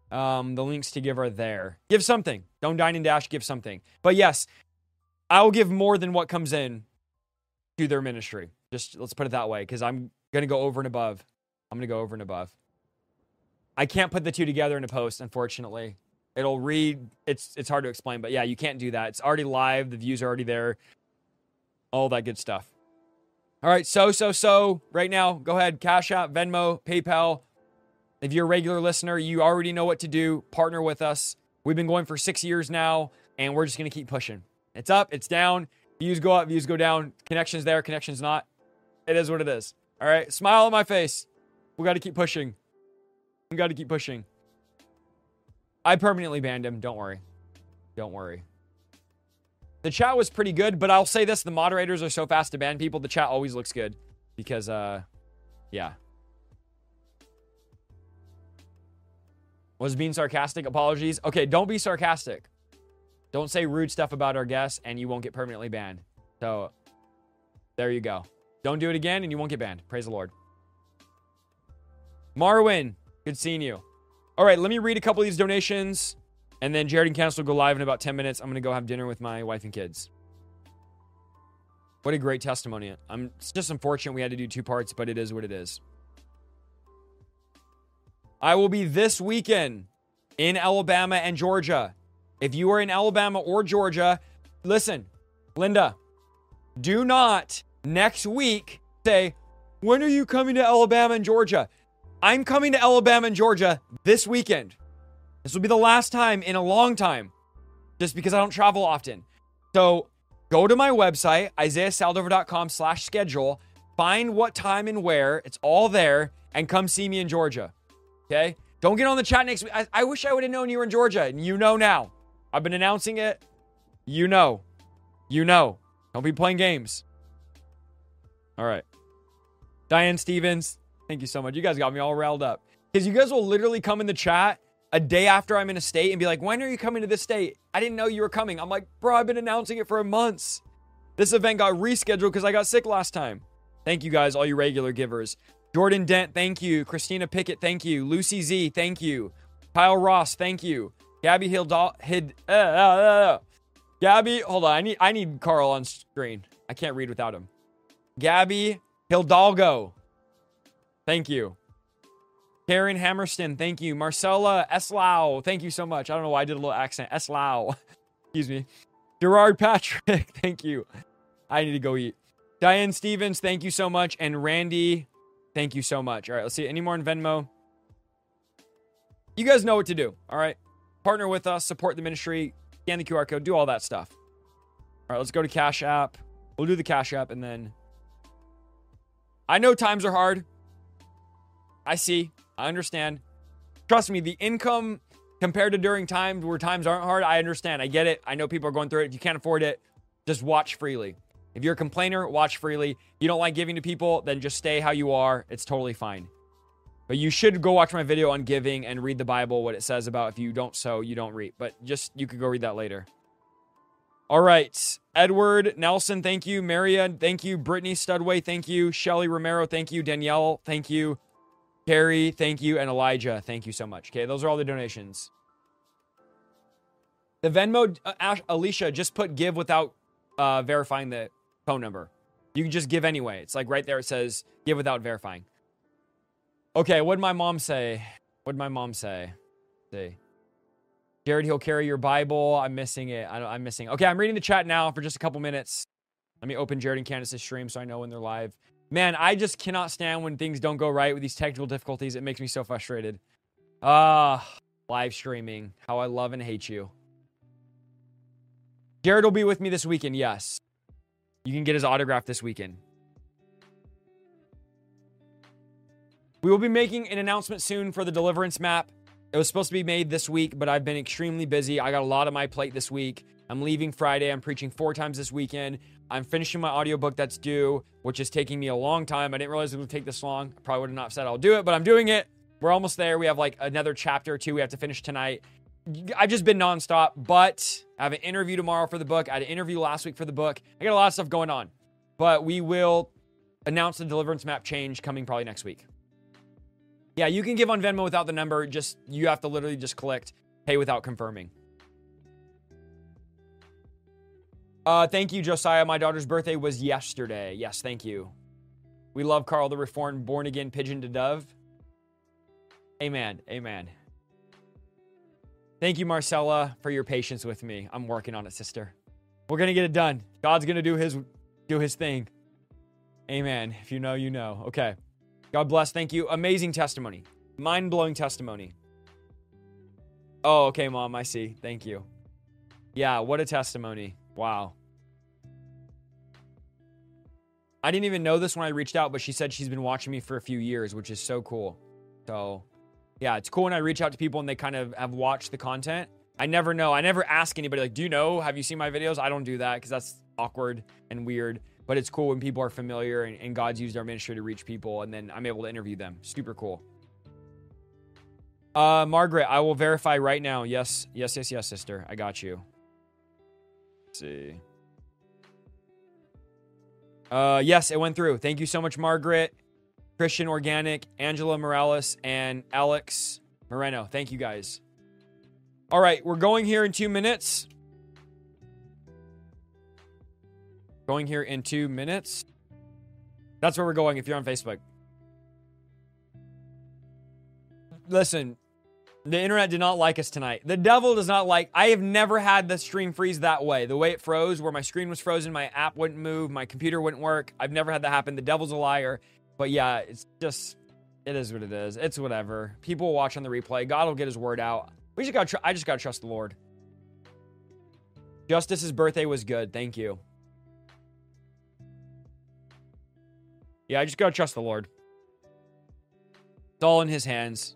The links to give are there. Give something. Don't dine and dash, give something. But yes, I will give more than what comes in to their ministry. Just let's put it that way, because I'm going to go over and above. I can't put the two together in a post, unfortunately. It'll read, it's hard to explain, but yeah, you can't do that. It's already live. The views are already there. All that good stuff. All right, so right now, go ahead, Cash App, Venmo, PayPal. If you're a regular listener, you already know what to do. Partner with us. We've been going for 6 years now, and we're just going to keep pushing. It's up, it's down. Views go up, views go down. Connections there, connections not. It is what it is. All right, smile on my face. We got to keep pushing. I permanently banned him. Don't worry. The chat was pretty good, but I'll say this. The moderators are so fast to ban people. The chat always looks good because, yeah. Was being sarcastic? Apologies. Okay, don't be sarcastic. Don't say rude stuff about our guests, and you won't get permanently banned. So, there you go. Don't do it again, and you won't get banned. Praise the Lord. Marwin, good seeing you. All right, let me read a couple of these donations, and then Jared and Candace will go live in about 10 minutes. I'm going to go have dinner with my wife and kids. What a great testimony. It's just unfortunate we had to do 2 parts, but it is what it is. I will be this weekend in Alabama and Georgia. If you are in Alabama or Georgia, listen, Linda, do not next week say, when are you coming to Alabama and Georgia? I'm coming to Alabama and Georgia this weekend. This will be the last time in a long time, just because I don't travel often. So go to my website, isaiahsaldover.com/schedule, find what time and where, it's all there, and come see me in Georgia. Okay? Don't get on the chat next week. I wish I would have known you were in Georgia, and you know now. I've been announcing it. You know. Don't be playing games. All right. Diane Stevens, thank you so much. You guys got me all riled up. Because you guys will literally come in the chat a day after I'm in a state and be like, when are you coming to this state? I didn't know you were coming. I'm like, bro, I've been announcing it for months. This event got rescheduled because I got sick last time. Thank you guys, all you regular givers. Jordan Dent, thank you. Christina Pickett, thank you. Lucy Z, thank you. Kyle Ross, thank you. Gabby Gabby, hold on. I need Carl on screen. I can't read without him. Gabby Hidalgo, thank you. Karen Hammerston, thank you. Marcella Eslau, thank you so much. I don't know why I did a little accent. Eslau, excuse me. Gerard Patrick, thank you. I need to go eat. Diane Stevens, thank you so much. And Randy, thank you so much. All right, let's see. Any more in Venmo? You guys know what to do, all right? Partner with us, support the ministry, scan the QR code, do all that stuff. All right, let's go to Cash App. We'll do the Cash App, and then... I know times are hard. I see. I understand. Trust me, the income compared to during times where times aren't hard, I understand. I get it. I know people are going through it. If you can't afford it, just watch freely. If you're a complainer, watch freely. You don't like giving to people, then just stay how you are. It's totally fine. But you should go watch my video on giving and read the Bible, what it says about if you don't sow, you don't reap. But just, you could go read that later. All right. Edward Nelson, thank you. Maria, thank you. Brittany Studway, thank you. Shelly Romero, thank you. Danielle, thank you. Carrie, thank you. And Elijah, thank you so much. Okay, those are all the donations. The Venmo, Alicia, just put give without verifying the phone number. You can just give anyway. It's like right there it says give without verifying. Okay, what'd my mom say? See. Jared, he'll carry your Bible. I'm missing it. I'm missing. Okay, I'm reading the chat now for just a couple minutes. Let me open Jared and Candace's stream so I know when they're live. Man, I just cannot stand when things don't go right with these technical difficulties. It makes me so frustrated. Live streaming. How I love and hate you. Jared will be with me this weekend, yes. You can get his autograph this weekend. We will be making an announcement soon for the Deliverance map. It was supposed to be made this week, but I've been extremely busy. I got a lot on my plate this week. I'm leaving Friday. I'm preaching 4 times this weekend. I'm finishing my audiobook that's due, which is taking me a long time. I didn't realize it would take this long. I probably would have not said I'll do it, but I'm doing it. We're almost there. We have like another chapter or 2 we have to finish tonight. I've just been nonstop, but I have an interview tomorrow for the book. I had an interview last week for the book. I got a lot of stuff going on, but we will announce the Deliverance map change coming probably next week. Yeah, you can give on Venmo without the number. Just, you have to literally just collect pay without confirming. Thank you, Josiah. My daughter's birthday was yesterday. Yes, thank you. We love Carl the Reformed, born again, pigeon to dove. Amen. Amen. Thank you, Marcella, for your patience with me. I'm working on it, sister. We're going to get it done. God's going to do his thing. Amen. If you know, you know. Okay. God bless. Thank you. Amazing testimony. Mind-blowing testimony. Oh, okay, Mom. I see. Thank you. Yeah, what a testimony. Wow. I didn't even know this when I reached out, but she said she's been watching me for a few years, which is so cool. So, yeah, it's cool when I reach out to people and they kind of have watched the content. I never know. I never ask anybody, like, do you know? Have you seen my videos? I don't do that because that's awkward and weird. But it's cool when people are familiar and God's used our ministry to reach people, and then I'm able to interview them. Super cool. Margaret, I will verify right now. Yes, sister. I got you. Let's see. Yes, it went through. Thank you so much, Margaret, Christian Organic, Angela Morales, and Alex Moreno. Thank you, guys. All right, we're going here in 2 minutes. Going here in 2 minutes. That's where we're going if you're on Facebook. Listen, the internet did not like us tonight. The devil does not like... I have never had the stream freeze that way. The way it froze, where my screen was frozen, my app wouldn't move, my computer wouldn't work. I've never had that happen. The devil's a liar. But yeah, it's just... It is what it is. It's whatever. People will watch on the replay. God will get his word out. I just gotta trust the Lord. Justice's birthday was good. Thank you. Yeah, I just gotta trust the Lord. It's all in his hands.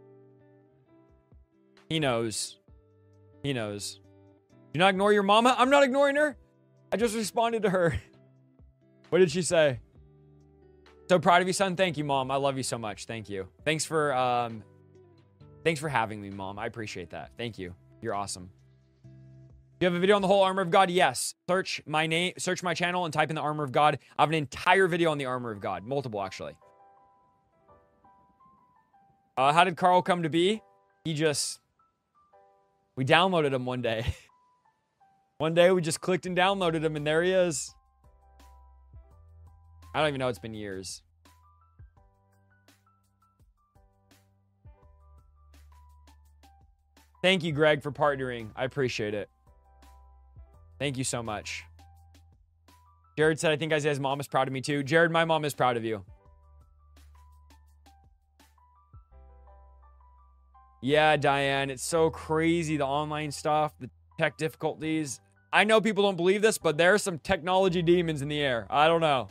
He knows. He knows. Do not ignore your mama. I'm not ignoring her. I just responded to her. What did she say? So proud of you, son. Thank you, Mom. I love you so much. Thank you. Thanks for Thanks for having me, Mom. I appreciate that. Thank you. You're awesome. Do you have a video on the whole armor of God? Yes. Search my channel and type in the armor of God. I have an entire video on the armor of God. Multiple, actually. How did Carl come to be? We downloaded him one day. One day we just clicked and downloaded him, and there he is. I don't even know. It's been years. Thank you, Greg, for partnering. I appreciate it. Thank you so much. Jared said, I think Isaiah's mom is proud of me too. Jared, my mom is proud of you. Yeah, Diane, it's so crazy, the online stuff, the tech difficulties. I know people don't believe this, but there are some technology demons in the air. I don't know.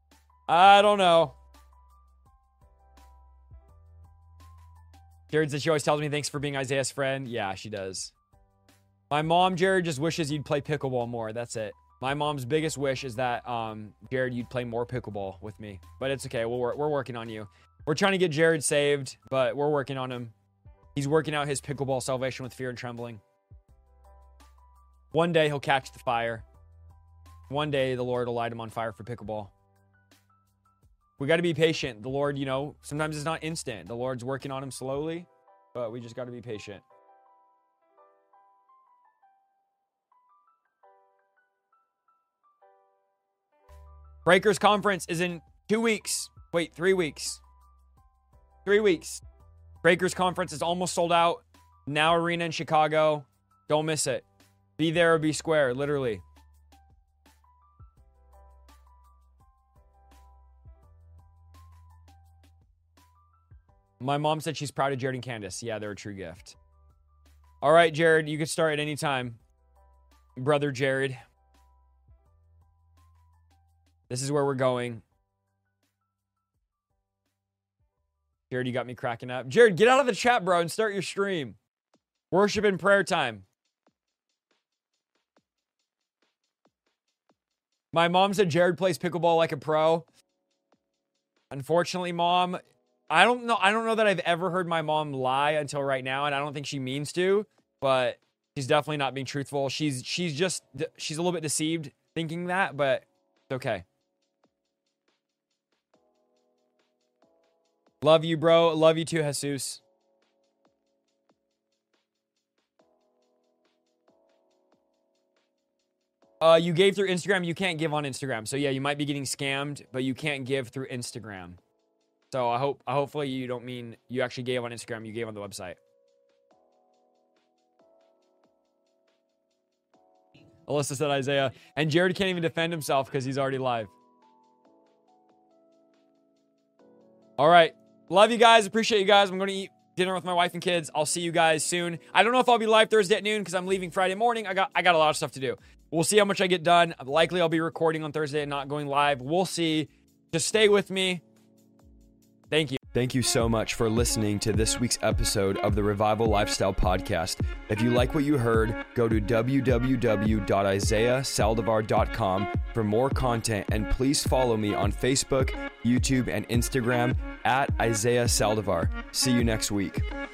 Jared said she always tells me thanks for being Isaiah's friend. Yeah, she does. My mom, Jared, just wishes you'd play pickleball more. That's it. My mom's biggest wish is that, Jared, you'd play more pickleball with me. But it's okay. We're working on you. We're trying to get Jared saved, but we're working on him. He's working out his pickleball salvation with fear and trembling. One day he'll catch the fire. One day the Lord will light him on fire for pickleball. We got to be patient. The Lord, sometimes it's not instant. The Lord's working on him slowly, but we just got to be patient. Breakers Conference is in 2 weeks. Wait, 3 weeks. 3 weeks. Breakers Conference is almost sold out. Now Arena in Chicago. Don't miss it. Be there or be square, literally. My mom said she's proud of Jared and Candace. Yeah, they're a true gift. All right, Jared, you can start at any time. Brother Jared. This is where we're going. Jared, you got me cracking up. Jared, get out of the chat, bro, and start your stream. Worship and prayer time. My mom said Jared plays pickleball like a pro. Unfortunately, Mom, I don't know that I've ever heard my mom lie until right now, and I don't think she means to, but she's definitely not being truthful. She's a little bit deceived thinking that, but it's okay. Love you, bro. Love you too, Jesus. You gave through Instagram. You can't give on Instagram. So yeah, you might be getting scammed, but you can't give through Instagram. So hopefully you don't mean you actually gave on Instagram. You gave on the website. Alyssa said Isaiah. And Jared can't even defend himself because he's already live. All right. Love you guys. Appreciate you guys. I'm going to eat dinner with my wife and kids. I'll see you guys soon. I don't know if I'll be live Thursday at noon because I'm leaving Friday morning. I got a lot of stuff to do. We'll see how much I get done. Likely I'll be recording on Thursday and not going live. We'll see. Just stay with me. Thank you. Thank you so much for listening to this week's episode of the Revival Lifestyle Podcast. If you like what you heard, go to www.isaiahsaldivar.com for more content, and please follow me on Facebook, YouTube, and Instagram at Isaiah Saldivar. See you next week.